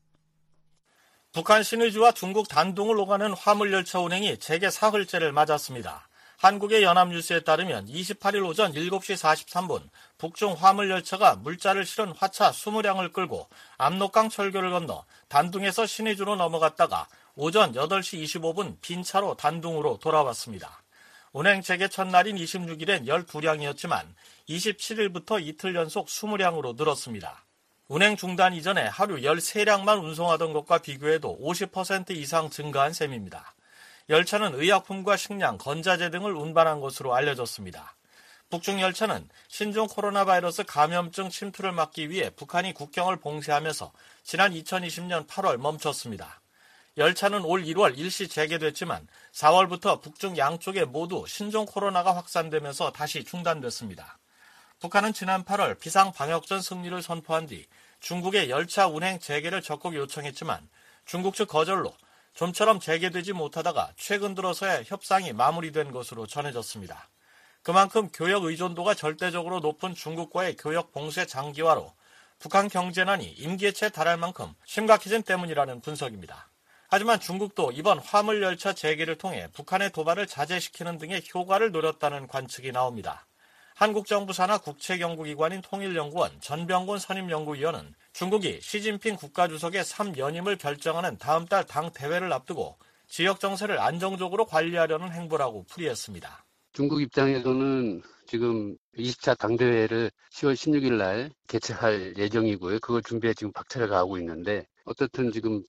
[SPEAKER 11] 북한 신의주와 중국 단둥을 오가는 화물열차 운행이 재개 사흘째를 맞았습니다. 한국의 연합뉴스에 따르면 이십팔일 오전 일곱 시 사십삼 분 북중 화물열차가 물자를 실은 화차 이십 량을 끌고 압록강 철교를 건너 단둥에서 신의주로 넘어갔다가 오전 여덟 시 이십오 분 빈 차로 단둥으로 돌아왔습니다. 운행 재개 첫날인 이십육일엔 열두 량이었지만 이십칠일부터 이틀 연속 이십 량으로 늘었습니다. 운행 중단 이전에 하루 열세 량만 운송하던 것과 비교해도 오십 퍼센트 이상 증가한 셈입니다. 열차는 의약품과 식량, 건자재 등을 운반한 것으로 알려졌습니다. 북중 열차는 신종 코로나 바이러스 감염증 침투를 막기 위해 북한이 국경을 봉쇄하면서 지난 이천이십 년 팔월 멈췄습니다. 열차는 올 일월 일시 재개됐지만 사월부터 북중 양쪽에 모두 신종 코로나가 확산되면서 다시 중단됐습니다. 북한은 지난 팔월 비상방역전 승리를 선포한 뒤 중국의 열차 운행 재개를 적극 요청했지만 중국 측 거절로 좀처럼 재개되지 못하다가 최근 들어서야 협상이 마무리된 것으로 전해졌습니다. 그만큼 교역 의존도가 절대적으로 높은 중국과의 교역 봉쇄 장기화로 북한 경제난이 임기에 채 달할 만큼 심각해진 때문이라는 분석입니다. 하지만 중국도 이번 화물열차 재개를 통해 북한의 도발을 자제시키는 등의 효과를 노렸다는 관측이 나옵니다. 한국 정부 산하 국책연구기관인 통일연구원 전병곤 선임연구위원은 중국이 시진핑 국가주석의 삼 연임을 결정하는 다음 달 당 대회를 앞두고 지역 정세를 안정적으로 관리하려는 행보라고 풀이했습니다.
[SPEAKER 18] 중국 입장에서는 지금 이십 차 당대회를 시월 십육일 날 개최할 예정이고요. 그걸 준비해 지금 박차를 가하고 있는데 어떻든 지금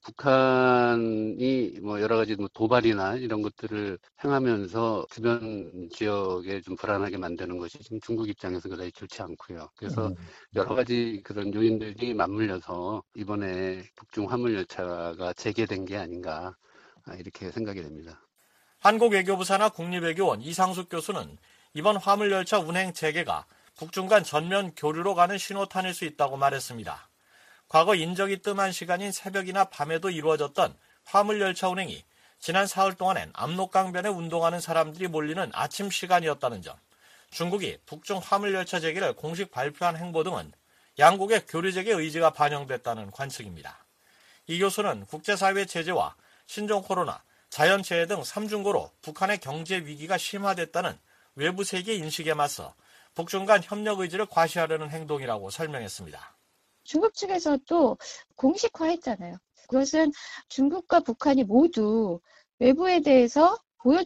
[SPEAKER 18] 북한이 뭐 여러 가지 뭐 도발이나 이런 것들을 행하면서 주변 지역에 좀 불안하게 만드는 것이 지금 중국 입장에서 그다지 좋지 않고요. 그래서 음. 여러 가지 그런 요인들이 맞물려서 이번에 북중 화물열차가 재개된 게 아닌가 이렇게 생각이 됩니다.
[SPEAKER 11] 한국외교부 산하 국립외교원 이상숙 교수는 이번 화물열차 운행 재개가 북중 간 전면 교류로 가는 신호탄일 수 있다고 말했습니다. 과거 인적이 뜸한 시간인 새벽이나 밤에도 이루어졌던 화물열차 운행이 지난 사흘 동안엔 압록강변에 운동하는 사람들이 몰리는 아침 시간이었다는 점, 중국이 북중 화물열차 재개를 공식 발표한 행보 등은 양국의 교류재개 의지가 반영됐다는 관측입니다. 이 교수는 국제사회 제재와 신종 코로나, 자연재해 등 삼중고로 북한의 경제 위기가 심화됐다는 외부 세계 인식에 맞서 북중 간 협력 의지를 과시하려는 행동이라고 설명했습니다.
[SPEAKER 19] 중국 측에서도 공식화했잖아요. 그것은 중국과 북한이 모두 외부에 대해서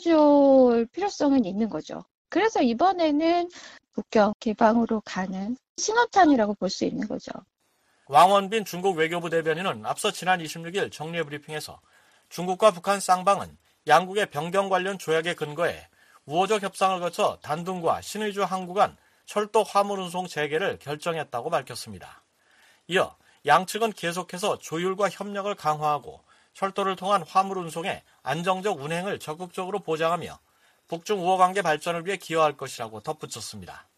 [SPEAKER 19] 보여줄 필요성은 있는 거죠. 그래서 이번에는 국경 개방으로 가는 신호탄이라고 볼 수 있는 거죠.
[SPEAKER 11] 왕원빈 중국 외교부 대변인은 앞서 지난 이십육일 정례 브리핑에서 중국과 북한 쌍방은 양국의 변경 관련 조약에 근거해 우호적 협상을 거쳐 단둥과 신의주 항구 간 철도 화물 운송 재개를 결정했다고 밝혔습니다. 이어 양측은 계속해서 조율과 협력을 강화하고 철도를 통한 화물 운송의 안정적 운행을 적극적으로 보장하며 북중 우호관계 발전을 위해 기여할 것이라고 덧붙였습니다.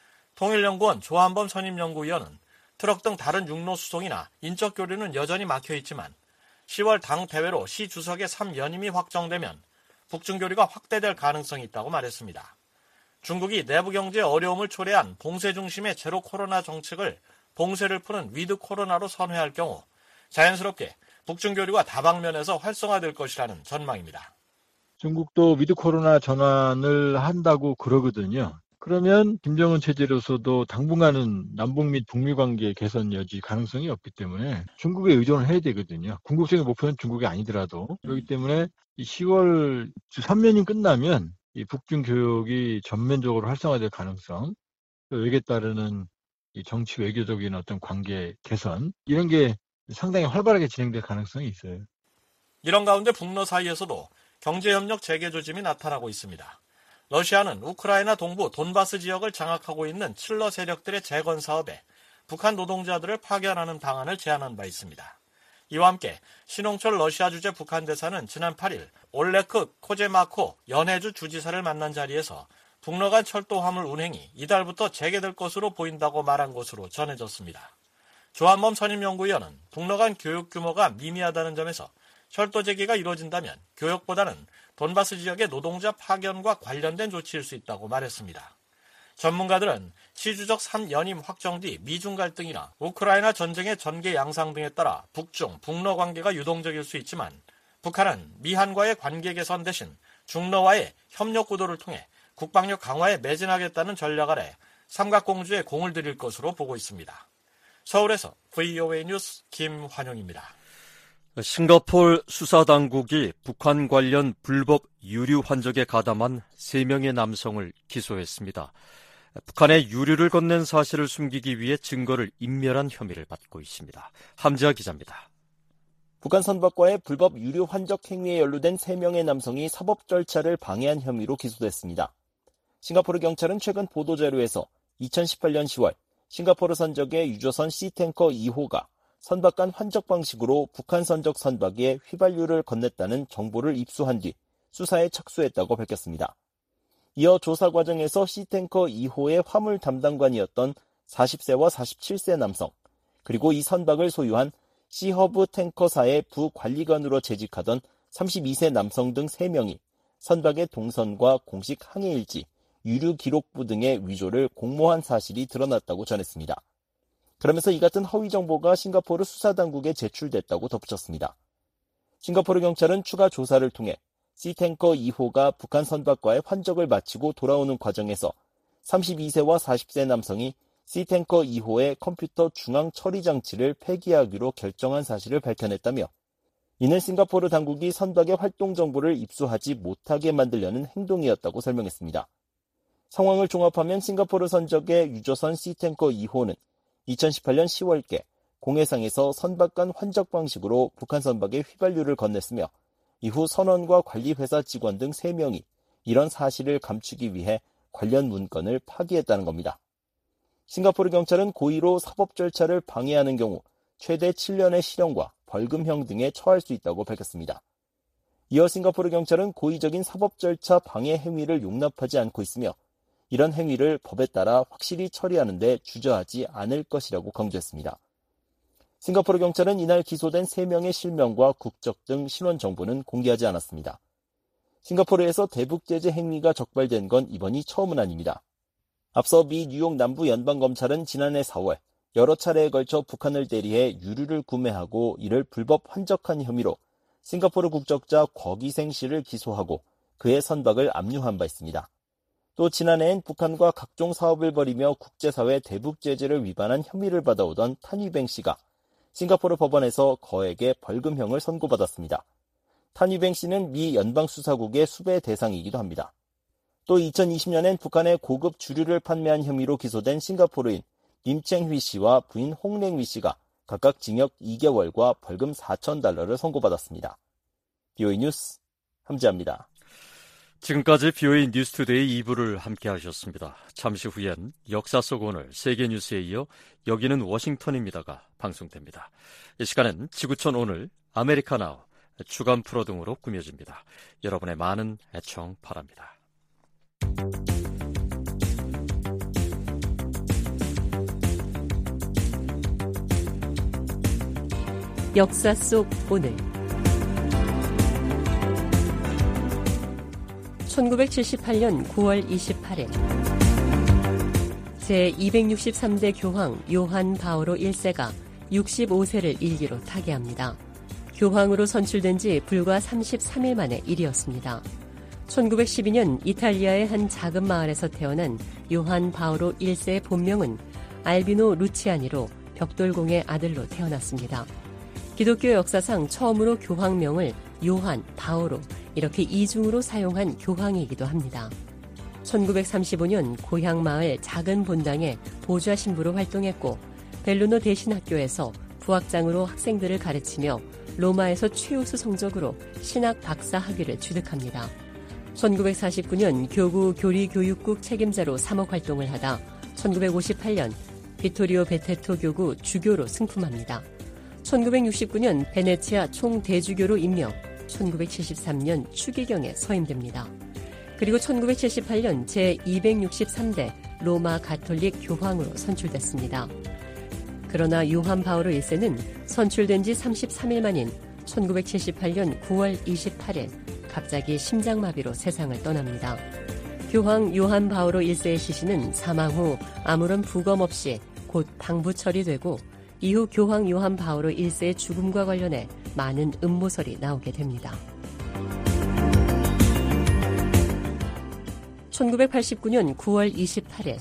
[SPEAKER 11] 통일연구원 조한범 선임연구위원은 트럭 등 다른 육로 수송이나 인적 교류는 여전히 막혀있지만 시월 당 대회로 시 주석의 삼 연임이 확정되면 북중 교류가 확대될 가능성이 있다고 말했습니다. 중국이 내부 경제에 어려움을 초래한 봉쇄 중심의 제로 코로나 정책을 봉쇄를 푸는 위드 코로나로 선회할 경우 자연스럽게 북중 교류가 다방면에서 활성화될 것이라는 전망입니다.
[SPEAKER 20] 중국도 위드 코로나 전환을 한다고 그러거든요. 그러면 김정은 체제로서도 당분간은 남북 및 북미 관계 개선 여지 가능성이 없기 때문에 중국에 의존을 해야 되거든요. 궁극적인 목표는 중국이 아니더라도. 그렇기 때문에 시월 삼 년이 끝나면 이 북중 교역이 전면적으로 활성화될 가능성, 여기에 따르는 이 정치 외교적인 어떤 관계 개선, 이런 게 상당히 활발하게 진행될 가능성이 있어요.
[SPEAKER 11] 이런 가운데 북러 사이에서도 경제협력 재개 조짐이 나타나고 있습니다. 러시아는 우크라이나 동부 돈바스 지역을 장악하고 있는 칠러 세력들의 재건 사업에 북한 노동자들을 파견하는 방안을 제안한 바 있습니다. 이와 함께 신홍철 러시아 주재 북한 대사는 지난 팔일 올레크 코제마코 연해주 주지사를 만난 자리에서 북러 간 철도 화물 운행이 이달부터 재개될 것으로 보인다고 말한 것으로 전해졌습니다. 조한범 선임연구위원은 북러 간 교역 규모가 미미하다는 점에서 철도 재개가 이루어진다면 교역보다는 돈바스 지역의 노동자 파견과 관련된 조치일 수 있다고 말했습니다. 전문가들은 시주적 삼 연임 확정 뒤 미중 갈등이나 우크라이나 전쟁의 전개 양상 등에 따라 북중, 북러 관계가 유동적일 수 있지만 북한은 미한과의 관계 개선 대신 중러와의 협력 구도를 통해 국방력 강화에 매진하겠다는 전략 아래 삼각공주에 공을 들일 것으로 보고 있습니다. 서울에서 브이오에이 뉴스 김환용입니다.
[SPEAKER 2] 싱가포르 수사당국이 북한 관련 불법 유류 환적에 가담한 세 명의 남성을 기소했습니다. 북한에 유류를 건넨 사실을 숨기기 위해 증거를 인멸한 혐의를 받고 있습니다. 함지아 기자입니다.
[SPEAKER 16] 북한 선박과의 불법 유류 환적 행위에 연루된 세 명의 남성이 사법 절차를 방해한 혐의로 기소됐습니다. 싱가포르 경찰은 최근 보도자료에서 이천십팔년 시월 싱가포르 선적의 유조선 C탱커 이 호가 선박 간 환적 방식으로 북한 선적 선박에 휘발유를 건넸다는 정보를 입수한 뒤 수사에 착수했다고 밝혔습니다. 이어 조사 과정에서 C탱커 이 호의 화물 담당관이었던 사십세와 사십칠세 남성, 그리고 이 선박을 소유한 C허브 탱커사의 부관리관으로 재직하던 삼십이세 남성 등 세 명이 선박의 동선과 공식 항해일지, 유류 기록부 등의 위조를 공모한 사실이 드러났다고 전했습니다. 그러면서 이 같은 허위 정보가 싱가포르 수사당국에 제출됐다고 덧붙였습니다. 싱가포르 경찰은 추가 조사를 통해 C탱커 이 호가 북한 선박과의 환적을 마치고 돌아오는 과정에서 삼십이세와 사십세 남성이 C탱커 이 호의 컴퓨터 중앙 처리 장치를 폐기하기로 결정한 사실을 밝혀냈다며 이는 싱가포르 당국이 선박의 활동 정보를 입수하지 못하게 만들려는 행동이었다고 설명했습니다. 상황을 종합하면 싱가포르 선적의 유조선 C탱커 이 호는 이천십팔년 시월께 공해상에서 선박 간 환적 방식으로 북한 선박에 휘발유를 건넸으며 이후 선원과 관리회사 직원 등 세 명이 이런 사실을 감추기 위해 관련 문건을 파기했다는 겁니다. 싱가포르 경찰은 고의로 사법 절차를 방해하는 경우 최대 칠년의 실형과 벌금형 등에 처할 수 있다고 밝혔습니다. 이어 싱가포르 경찰은 고의적인 사법 절차 방해 행위를 용납하지 않고 있으며 이런 행위를 법에 따라 확실히 처리하는 데 주저하지 않을 것이라고 강조했습니다. 싱가포르 경찰은 이날 기소된 세 명의 실명과 국적 등 신원 정보는 공개하지 않았습니다. 싱가포르에서 대북 제재 행위가 적발된 건 이번이 처음은 아닙니다. 앞서 미 뉴욕 남부 연방검찰은 지난해 사월 여러 차례에 걸쳐 북한을 대리해 유류를 구매하고 이를 불법 환적한 혐의로 싱가포르 국적자 곽이생 씨를 기소하고 그의 선박을 압류한 바 있습니다. 또 지난해엔 북한과 각종 사업을 벌이며 국제사회 대북 제재를 위반한 혐의를 받아오던 탄위뱅 씨가 싱가포르 법원에서 거액의 벌금형을 선고받았습니다. 탄위뱅 씨는 미 연방수사국의 수배 대상이기도 합니다. 또 이천이십 년엔 북한에 고급 주류를 판매한 혐의로 기소된 싱가포르인 림챙휘 씨와 부인 홍랭휘 씨가 각각 징역 이 개월과 벌금 사천 달러를 선고받았습니다. 비오이 뉴스 함지아입니다.
[SPEAKER 2] 지금까지 비오이 뉴스투데이 이 부를 함께 하셨습니다. 잠시 후엔 역사 속 오늘 세계뉴스에 이어 여기는 워싱턴입니다가 방송됩니다. 이 시간은 지구촌 오늘, 아메리카나우, 주간 프로 등으로 꾸며집니다. 여러분의 많은 애청 바랍니다.
[SPEAKER 21] 역사 속 오늘 천구백칠십팔 년 구월 이십팔일 제이백육십삼 대 교황 요한 바오로 일 세가 육십오 세를 일기로 타계합니다. 교황으로 선출된 지 불과 삼십삼 일 만의 일이었습니다. 천구백십이 년 이탈리아의 한 작은 마을에서 태어난 요한 바오로 일 세의 본명은 알비노 루치아니로 벽돌공의 아들로 태어났습니다. 기독교 역사상 처음으로 교황명을 요한, 바오로 이렇게 이중으로 사용한 교황이기도 합니다. 천구백삼십오 년 고향 마을 작은 본당에 보좌 신부로 활동했고 벨루노 대신학교에서 부학장으로 학생들을 가르치며 로마에서 최우수 성적으로 신학 박사 학위를 취득합니다. 천구백사십구 년 교구 교리교육국 책임자로 사목 활동을 하다 천구백오십팔 년 비토리오 베테토 교구 주교로 승품합니다. 천구백육십구 년 베네치아 총대주교로 임명, 천구백칠십삼 년 추기경에 서임됩니다. 그리고 천구백칠십팔 년 제이백육십삼 대 로마 가톨릭 교황으로 선출됐습니다. 그러나 요한 바오로 일 세는 선출된 지 삼십삼 일 만인 천구백칠십팔 년 구월 이십팔일 갑자기 심장마비로 세상을 떠납니다. 교황 요한 바오로 일 세의 시신은 사망 후 아무런 부검 없이 곧 방부 처리되고 이후 교황 요한 바오로 일 세의 죽음과 관련해 많은 음모설이 나오게 됩니다. 천구백팔십구 년 구월 이십팔일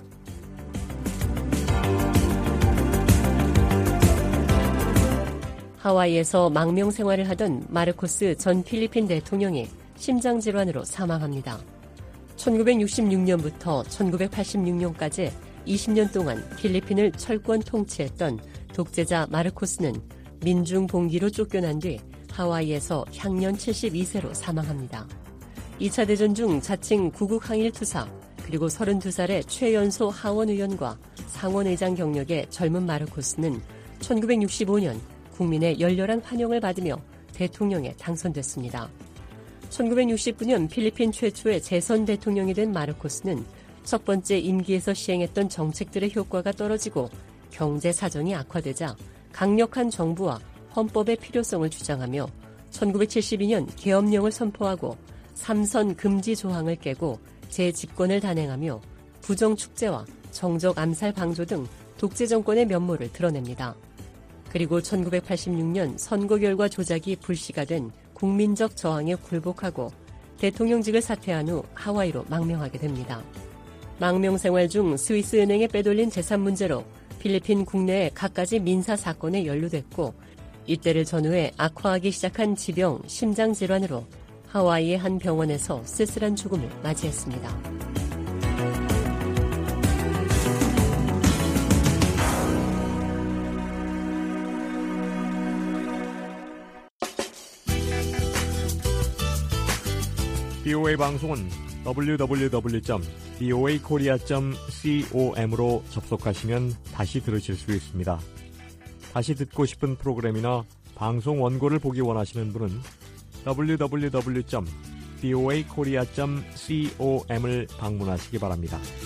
[SPEAKER 21] 하와이에서 망명 생활을 하던 마르코스 전 필리핀 대통령이 심장질환으로 사망합니다. 천구백육십육 년부터 천구백팔십육 년까지 이십 년 동안 필리핀을 철권 통치했던 독재자 마르코스는 민중 봉기로 쫓겨난 뒤 하와이에서 향년 칠십이 세로 사망합니다. 이 차 대전 중 자칭 구국 항일 투사 그리고 서른두 살의 최연소 하원 의원과 상원 의장 경력의 젊은 마르코스는 천구백육십오 년 국민의 열렬한 환영을 받으며 대통령에 당선됐습니다. 천구백육십구 년 필리핀 최초의 재선 대통령이 된 마르코스는 첫 번째 임기에서 시행했던 정책들의 효과가 떨어지고 경제 사정이 악화되자 강력한 정부와 헌법의 필요성을 주장하며 천구백칠십이 년 계엄령을 선포하고 삼선 금지 조항을 깨고 재집권을 단행하며 부정축제와 정적 암살 방조 등 독재 정권의 면모를 드러냅니다. 그리고 천구백팔십육 년 선거 결과 조작이 불씨가 된 국민적 저항에 굴복하고 대통령직을 사퇴한 후 하와이로 망명하게 됩니다. 망명 생활 중 스위스 은행에 빼돌린 재산 문제로 필리핀 국내의 갖가지 민사 사건에 연루됐고 이때를 전후해 악화하기 시작한 지병 심장질환으로 하와이의 한 병원에서 쓸쓸한 죽음을 맞이했습니다.
[SPEAKER 22] 비오에이 방송은 더블유 더블유 더블유 점 비오에이 코리아 점 com으로 접속하시면 다시 들으실 수 있습니다. 다시 듣고 싶은 프로그램이나 방송 원고를 보기 원하시는 분은 더블유 더블유 더블유 점 비오에이 코리아 점 com을 방문하시기 바랍니다.